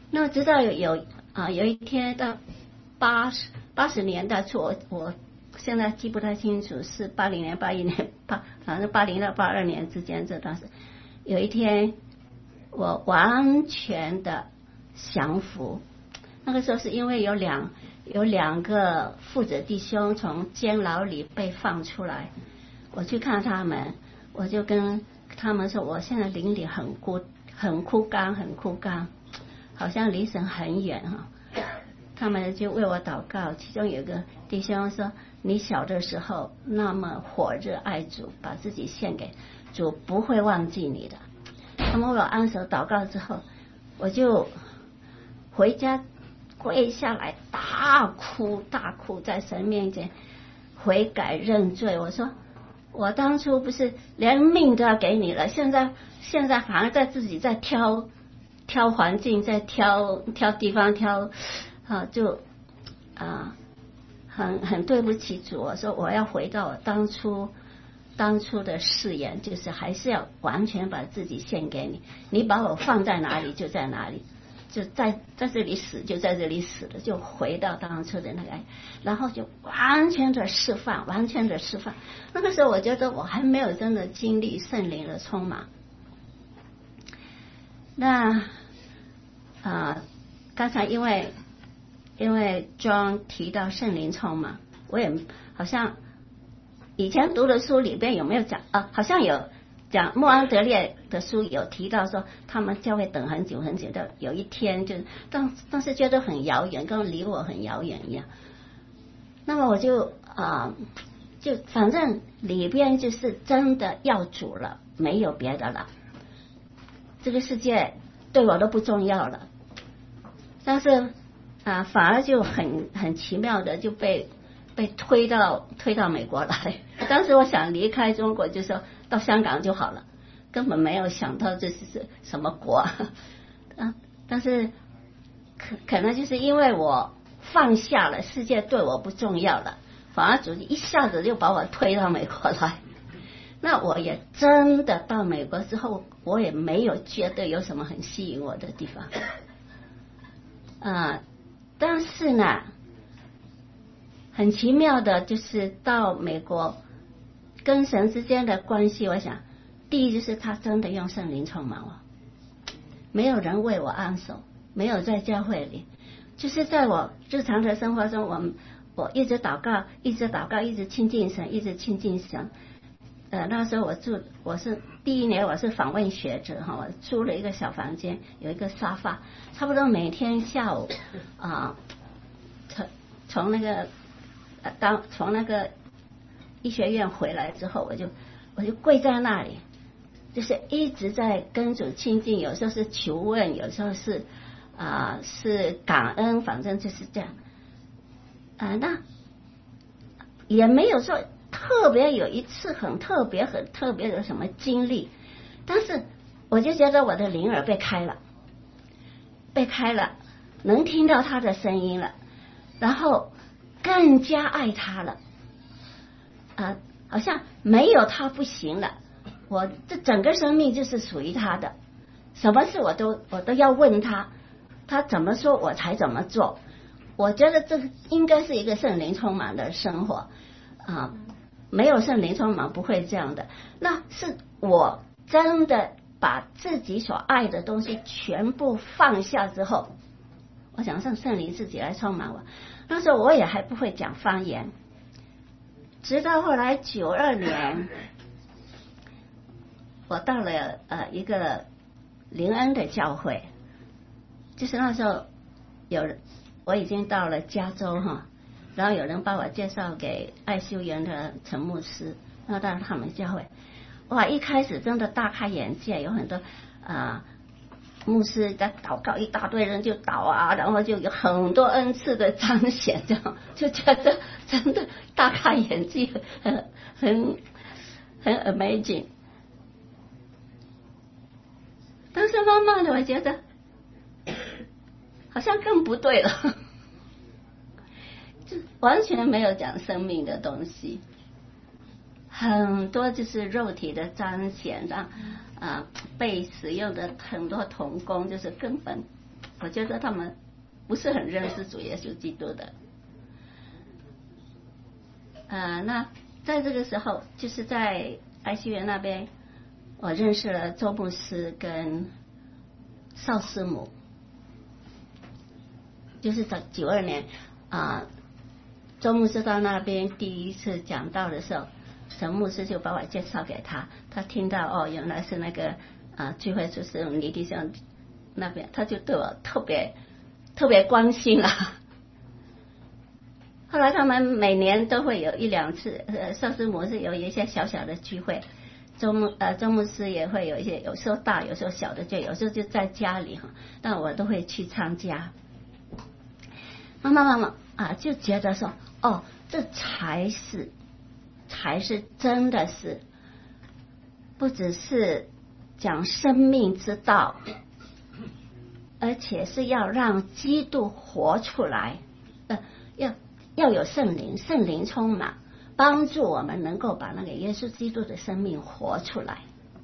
那直到有有啊有一天到八十八十年代初，我我现在记不太清楚是八零年、八一年、八反正八零到八二年之间这段时，有一天我完全的降服。那个时候是因为有两有两个父子弟兄从监牢里被放出来，我去看他们，我就跟他们说，我现在灵里很孤很枯干，很枯干，好像离神很远哈。他们就为我祷告，其中有一个弟兄说，你小的时候那么火热爱主，把自己献给主，不会忘记你的。他们为我按手祷告之后，我就回家跪下来大哭大哭，在神面前悔改认罪。我说我当初不是连命都要给你了，现在现在反而在自己在挑挑环境，在挑挑地方挑啊，就啊很很对不起主。我说我要回到我当初当初的誓言，就是还是要完全把自己献给你，你把我放在哪里就在哪里，就在在这里死就在这里死了，就回到当初的那个爱，然后就完全的释放，完全的释放。那个时候我觉得我还没有真的经历圣灵的充满。那啊，刚才因为因为John提到圣灵充满，我也好像以前读的书里边有没有讲啊？好像有讲莫安德烈的书有提到说，他们教会等很久很久的，有一天就当当时觉得很遥远，跟离我很遥远一样。那么我就啊、呃，就反正里边就是真的要主了，没有别的了。这个世界对我都不重要了，但是啊、呃，反而就很很奇妙的就被被推到推到美国来。当时我想离开中国，就说到香港就好了，根本没有想到这是什么国啊！但是可可能就是因为我放下了，世界对我不重要了，反而主一下子就把我推到美国来。那我也真的到美国之后，我也没有觉得有什么很吸引我的地方啊，但是呢，很奇妙的就是到美国跟神之间的关系，我想第一就是他真的用圣灵充满我，没有人为我按手，没有在教会里，就是在我日常的生活中，我我一直祷告，一直祷告，一直亲近神，一直亲近神。呃，那时候我住，我是第一年我是访问学者哈，我租了一个小房间，有一个沙发，差不多每天下午啊，从从那个呃当从那个医学院回来之后，我就我就跪在那里，就是一直在跟主亲近，有时候是求问，有时候是啊、呃、是感恩，反正就是这样啊、呃，那也没有说特别有一次很特别很特别的什么经历，但是我就觉得我的灵耳被开了，被开了，能听到他的声音了，然后更加爱他了，啊、呃，好像没有他不行了，我这整个生命就是属于他的，什么事我都我都要问他，他怎么说我才怎么做。我觉得这应该是一个圣灵充满的生活啊。没有圣灵充满不会这样的，那是我真的把自己所爱的东西全部放下之后，我想让圣灵自己来充满我。那时候我也还不会讲方言，直到后来九二年，我到了呃一个灵恩的教会，就是那时候有人我已经到了加州哈。然后有人把我介绍给爱修园的陈牧师，然后到他们教会，哇，一开始真的大开眼界，有很多啊、呃、牧师在祷告，一大堆人就祷啊，然后就有很多恩赐的彰显，这样就觉得真的大开眼界，很很很 amazing。但是慢慢的我觉得好像更不对了。就完全没有讲生命的东西，很多就是肉体的彰显，让啊被使用的很多童工就是根本我觉得他们不是很认识主耶稣基督的。呃，那在这个时候，就是在爱希园那边，我认识了周牧师跟邵师母，就是在九二年啊、呃，周牧师到那边第一次讲道的时候，陈牧师就把我介绍给他，他听到哦，原来是那个啊、呃、聚会就是尼弟兄那边，他就对我特别特别关心啊。后来他们每年都会有一两次，呃，邵师母是有一些小小的聚会，周牧呃周牧师也会有一些，有时候大，有时候小的，就有时候就在家里哈，但我都会去参加。慢慢慢慢啊，就觉得说，哦，这才是才是真的是，不只是讲生命之道，而且是要让基督活出来，呃，要。要有圣灵，圣灵充满，帮助我们能够把那个耶稣基督的生命活出来。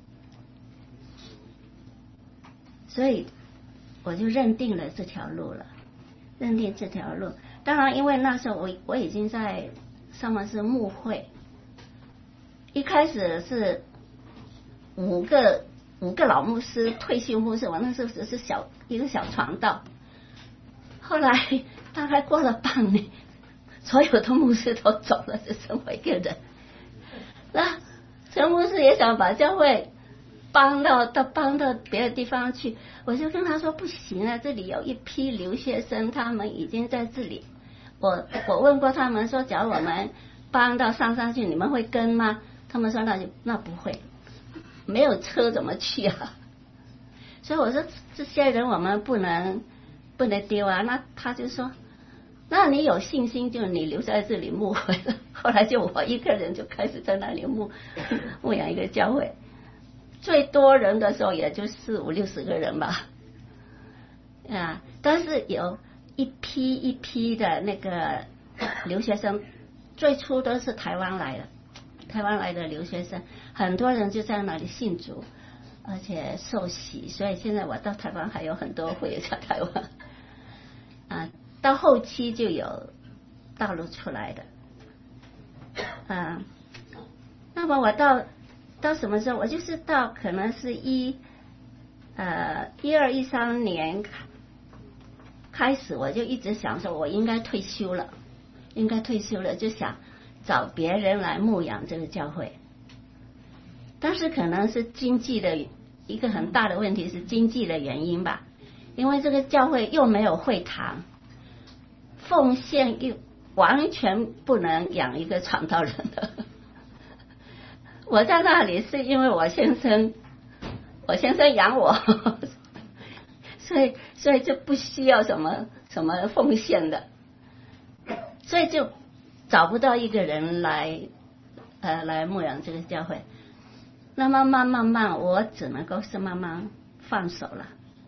所以我就认定了这条路了，认定这条路。当然，因为那时候我我已经在上完是牧会，一开始是五个五个老牧师退休牧师，我那时候只是小一个小传道，后来大概过了半年。所有的牧师都走了，只剩我一个人。那陈牧师也想把教会搬到到搬到别的地方去，我就跟他说不行啊，这里有一批留学生，他们已经在这里。我我问过他们说，假如我们搬到上山去，你们会跟吗？他们说那就那不会，没有车怎么去啊？所以我说这些人我们不能不能丢啊。那他就说。那你有信心，就你留在这里牧会了。后来就我一个人就开始在那里牧牧养一个教会，最多人的时候也就四五六十个人吧，啊，但是有一批一批的那个留学生，最初都是台湾来的，台湾来的留学生，很多人就在那里信主，而且受洗，所以现在我到台湾还有很多会在台湾，啊。到后期就有大陆出来的，啊，那么我到到什么时候？我就是到可能是一呃一二一三年开始，我就一直想说，我应该退休了，应该退休了，就想找别人来牧养这个教会。但是可能是经济的一个很大的问题是经济的原因吧，因为这个教会又没有会堂。奉献又完全不能养一个传道人的。我在那里是因为我先生，我先生养我，所以所以就不需要什么什么奉献的，所以就找不到一个人来呃来牧养这个教会。那慢慢慢慢，我只能够是慢慢放手了，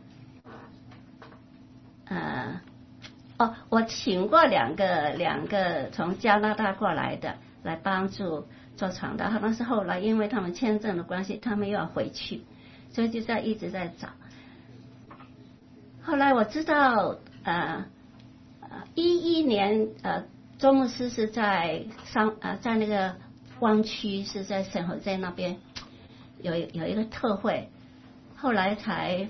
呃。哦，我请过两个两个从加拿大过来的来帮助做传道，但是后来因为他们签证的关系，他们又要回去，所以就在一直在找。后来我知道，呃，一一年呃，周牧师是在上呃在那个湾区，是在圣何塞那边有有一个特会，后来才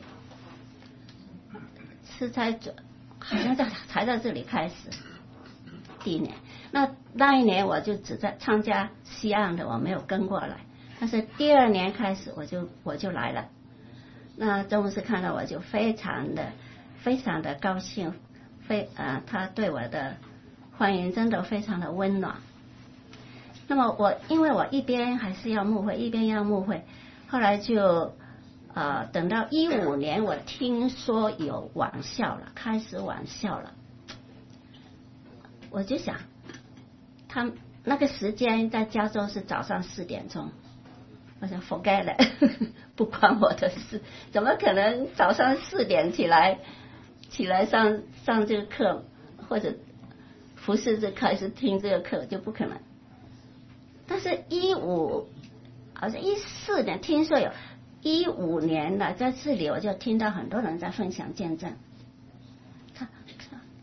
是在好像在才在这里开始第一年。那那一年我就只在参加西岸的，我没有跟过来。但是第二年开始我就我就来了。那周牧师看到我就非常的非常的高兴，非啊、呃、他对我的欢迎真的非常的温暖。那么我因为我一边还是要牧会，一边要牧会，后来就呃等到一五年我听说有晚校了，开始晚校了，我就想他那个时间在加州是早上四点钟，我想 forget it 不关我的事，怎么可能早上四点起来起来上上这个课，或者服侍着开始听这个课，就不可能。但是一五好像一四年听说有一五年了，在这里我就听到很多人在分享见证，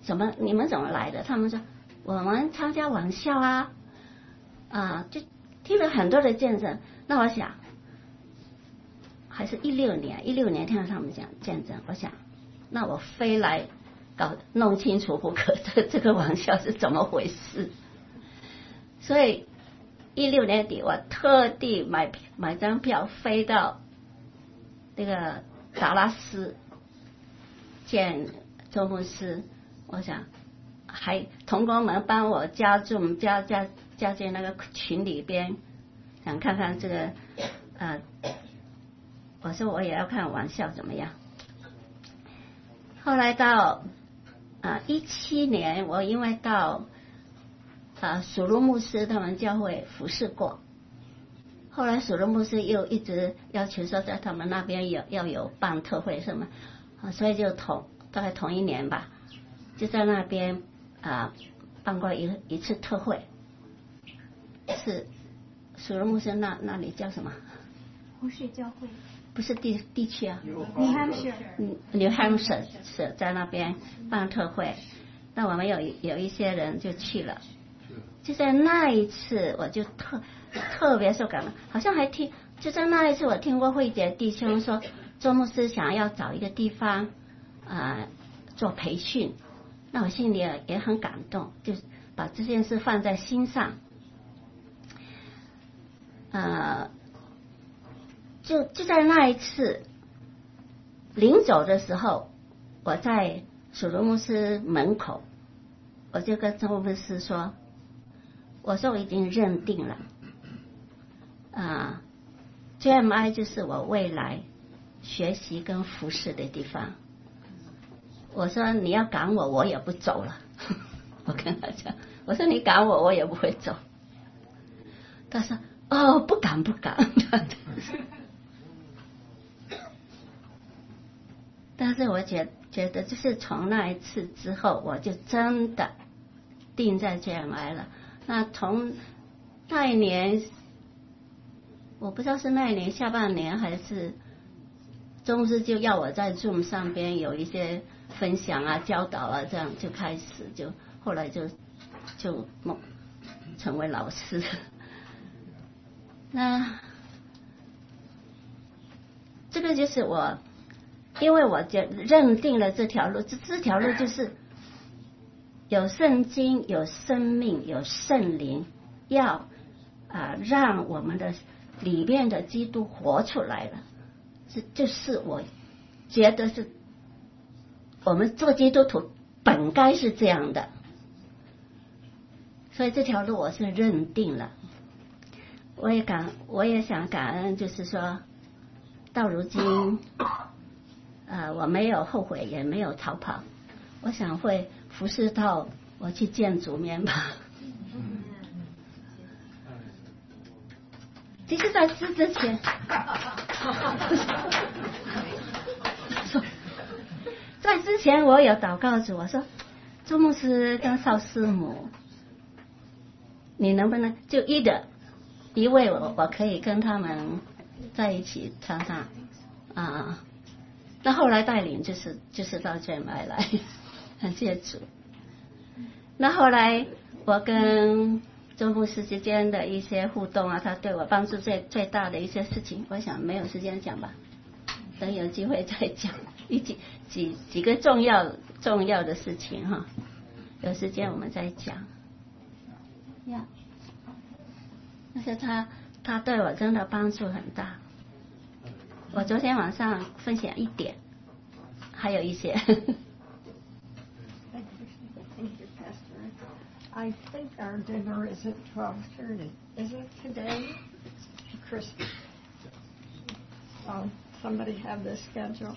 怎么你们怎么来的？他们说我们参加网校啊，啊，就听了很多的见证。那我想，还是一六年，一六年听到他们讲见证，我想，那我非来搞弄清楚不可，这这个网校是怎么回事？所以一六年底，我特地买买张票飞到那个达拉斯见周牧师。我想还同工们帮我加注加加加进那个群里边，想看看这个呃，我说我也要看网校怎么样。后来到啊一七年，我因为到啊属卢牧师他们教会服侍过，后来属卢牧师又一直要求说在他们那边有要有办特会什么啊，所以就同大概同一年吧。就在那边啊办过一一次特会，是属卢牧师那那里叫什么？ 湖水教会。 不是地地区啊。 New Hampshire。 嗯 ，New Hampshire 是在那边办特会，那我们有有一些人就去了。就在那一次，我就特特别受感动，好像还听就在那一次，我听过慧姐弟兄说，周牧师想要找一个地方啊、呃、做培训。那我心里也也很感动，就把这件事放在心上。呃，就就在那一次临走的时候，我在属卢牧师门口，我就跟周牧师说，我说我已经认定了，啊、呃、，J M I 就是我未来学习跟服侍的地方。我说你要赶我，我也不走了。我跟他讲，我说你赶我，我也不会走。他说哦，不敢不敢。但是我觉觉得，就是从那一次之后，我就真的定在 J M I 了。那从那一年，我不知道是那一年下半年还是周牧师就要我在 Zoom 上边有一些分享啊、教导啊，这样就开始就后来就就成为老师。那这个就是我，因为我就认定了这条路，这这条路就是有圣经、有生命、有圣灵，要啊、呃、让我们的里面的基督活出来了。这就是我觉得是我们做基督徒本该是这样的，所以这条路我是认定了。我也感我也想感恩，就是说到如今呃我没有后悔，也没有逃跑，我想会服侍到我去见主面吧。其实在这之前在之前我有祷告主，我说周牧师跟邵师母，你能不能就一的一位我我可以跟他们在一起常常啊，那后来带领就是就是到 J M I 来，很谢主。那后来我跟周牧师之间的一些互动啊，他对我帮助最最大的一些事情，我想没有时间讲吧，等有机会再讲一几几几个重要重要的事情哈，有时间我们再讲。呀，但是他他对我真的帮助很大。我昨天晚上分享一点，还有一些。 I think our dinner is at twelve thirty. Is it today? Christmas. Oh, somebody have the schedule.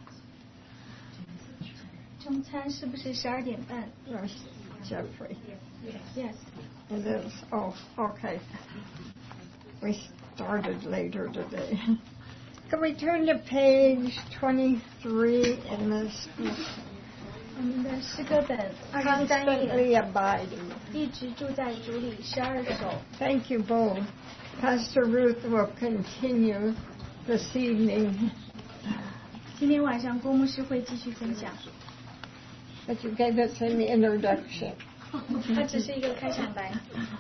中餐是不是十二点半 Yes, Jeffrey. Yes. It is. Oh, okay. We started later today. Can we turn to page twenty-three in this book? 我们的诗歌本二十三页， Constantly abiding. 一直住在主里十二首。 Thank you both. Pastor Ruth will continue this evening. 今天晚上郭牧师会继续分享。 But you gave us an introduction. 它只是一个开场白。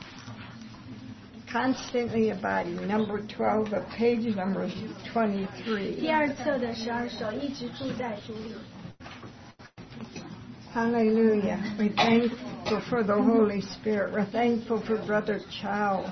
Constantly abiding, number twelve of page number twenty-three. 第二册的十二首，一直住在主里。 Hallelujah. We're thankful for the Holy Spirit. We're thankful for Brother Chow.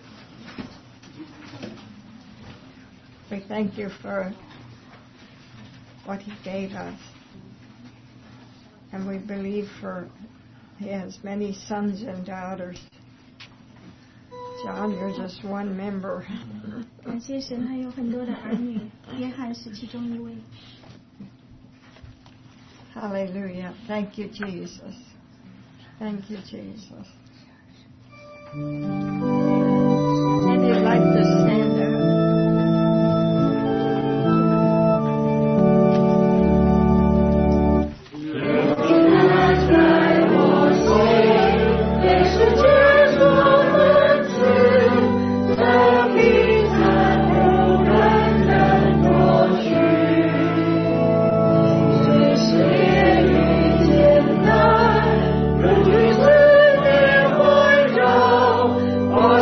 We thank you for what he gave us. And we believe for he has many sons and daughters. John, you're just one member. 感谢神，他有很多的儿女，约翰是其中一位。 Hallelujah. Thank you, Jesus. Thank you, Jesus. And you'd like to stand up. Oh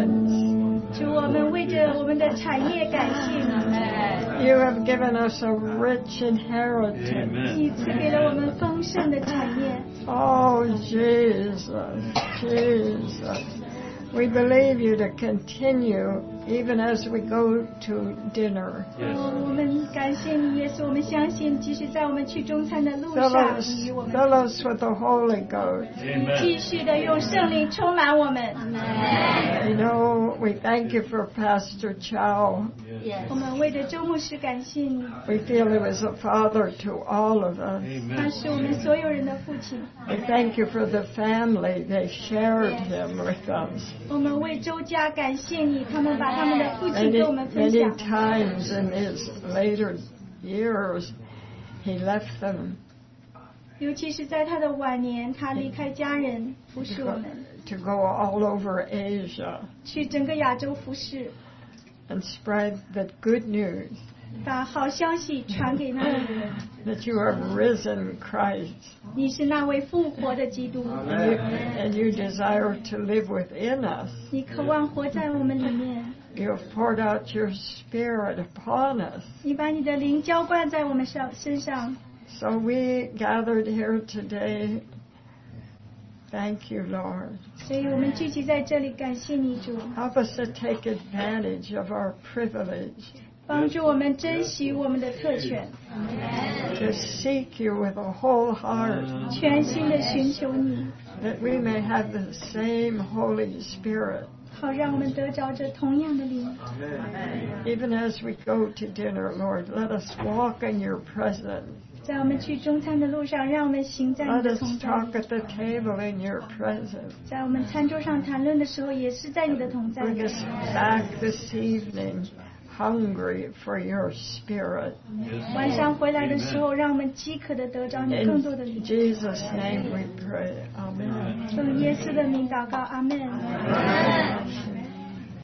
inheritance. 主，我们为着我们的产业感谢你。 You have given us a rich inheritance. 你赐给了我们丰盛的产业。 Oh, Jesus, Jesus. We believe you to continue even as we go to dinner. 我们感谢你，耶稣。我们相信，即使在我们去中餐的路 Fill 上， us, 你与我们 fill us with the Holy Ghost. 继续的用圣灵充满我们。 You know, we thank you for Pastor Chow. 我们为着周牧师感谢你， We feel he was a father to all of us. 他是我们所有人的父亲。 We thank you for the family. They shared him with us. 我们为周家感谢你，他们把他们的父亲 Many, 跟我们分 many 享。 times in his later years, he left them 尤其是在他的晚年，他离开家人，服侍我们， to go all over Asia 去整个亚洲服侍， and spread the good news 把好消息传给那里的人。 that you have risen Christ 你是那位复活的基督， and you, and you desire to live within us. 你渴望活在我们里面， You have poured out your Spirit upon us. 你把你的灵浇灌在我们上身上。 So we gathered here today. Thank you, Lord. 所以我们聚集在这里，感谢你主， Help us to take advantage of our privilege 帮助我们珍惜我们的特权， to seek you with a whole heart, 全心的寻求你， that we may have the same Holy Spirit. 好让我们得着这同样的灵。 Even as we go to dinner, Lord, let us walk in your presence. 在我们去中餐的路上，让我们行在你 Let 的 us 同在 talk 里。 at the table in your presence. 在我们餐桌上谈论的时候，也是在你的同在 Bring 里。 us back this evening hungry for your Spirit. 晚上回来的时候，让我们饥渴的得着你更多的 In 灵。 Jesus' name we pray. Amen. 奉耶稣的名祷告，阿门。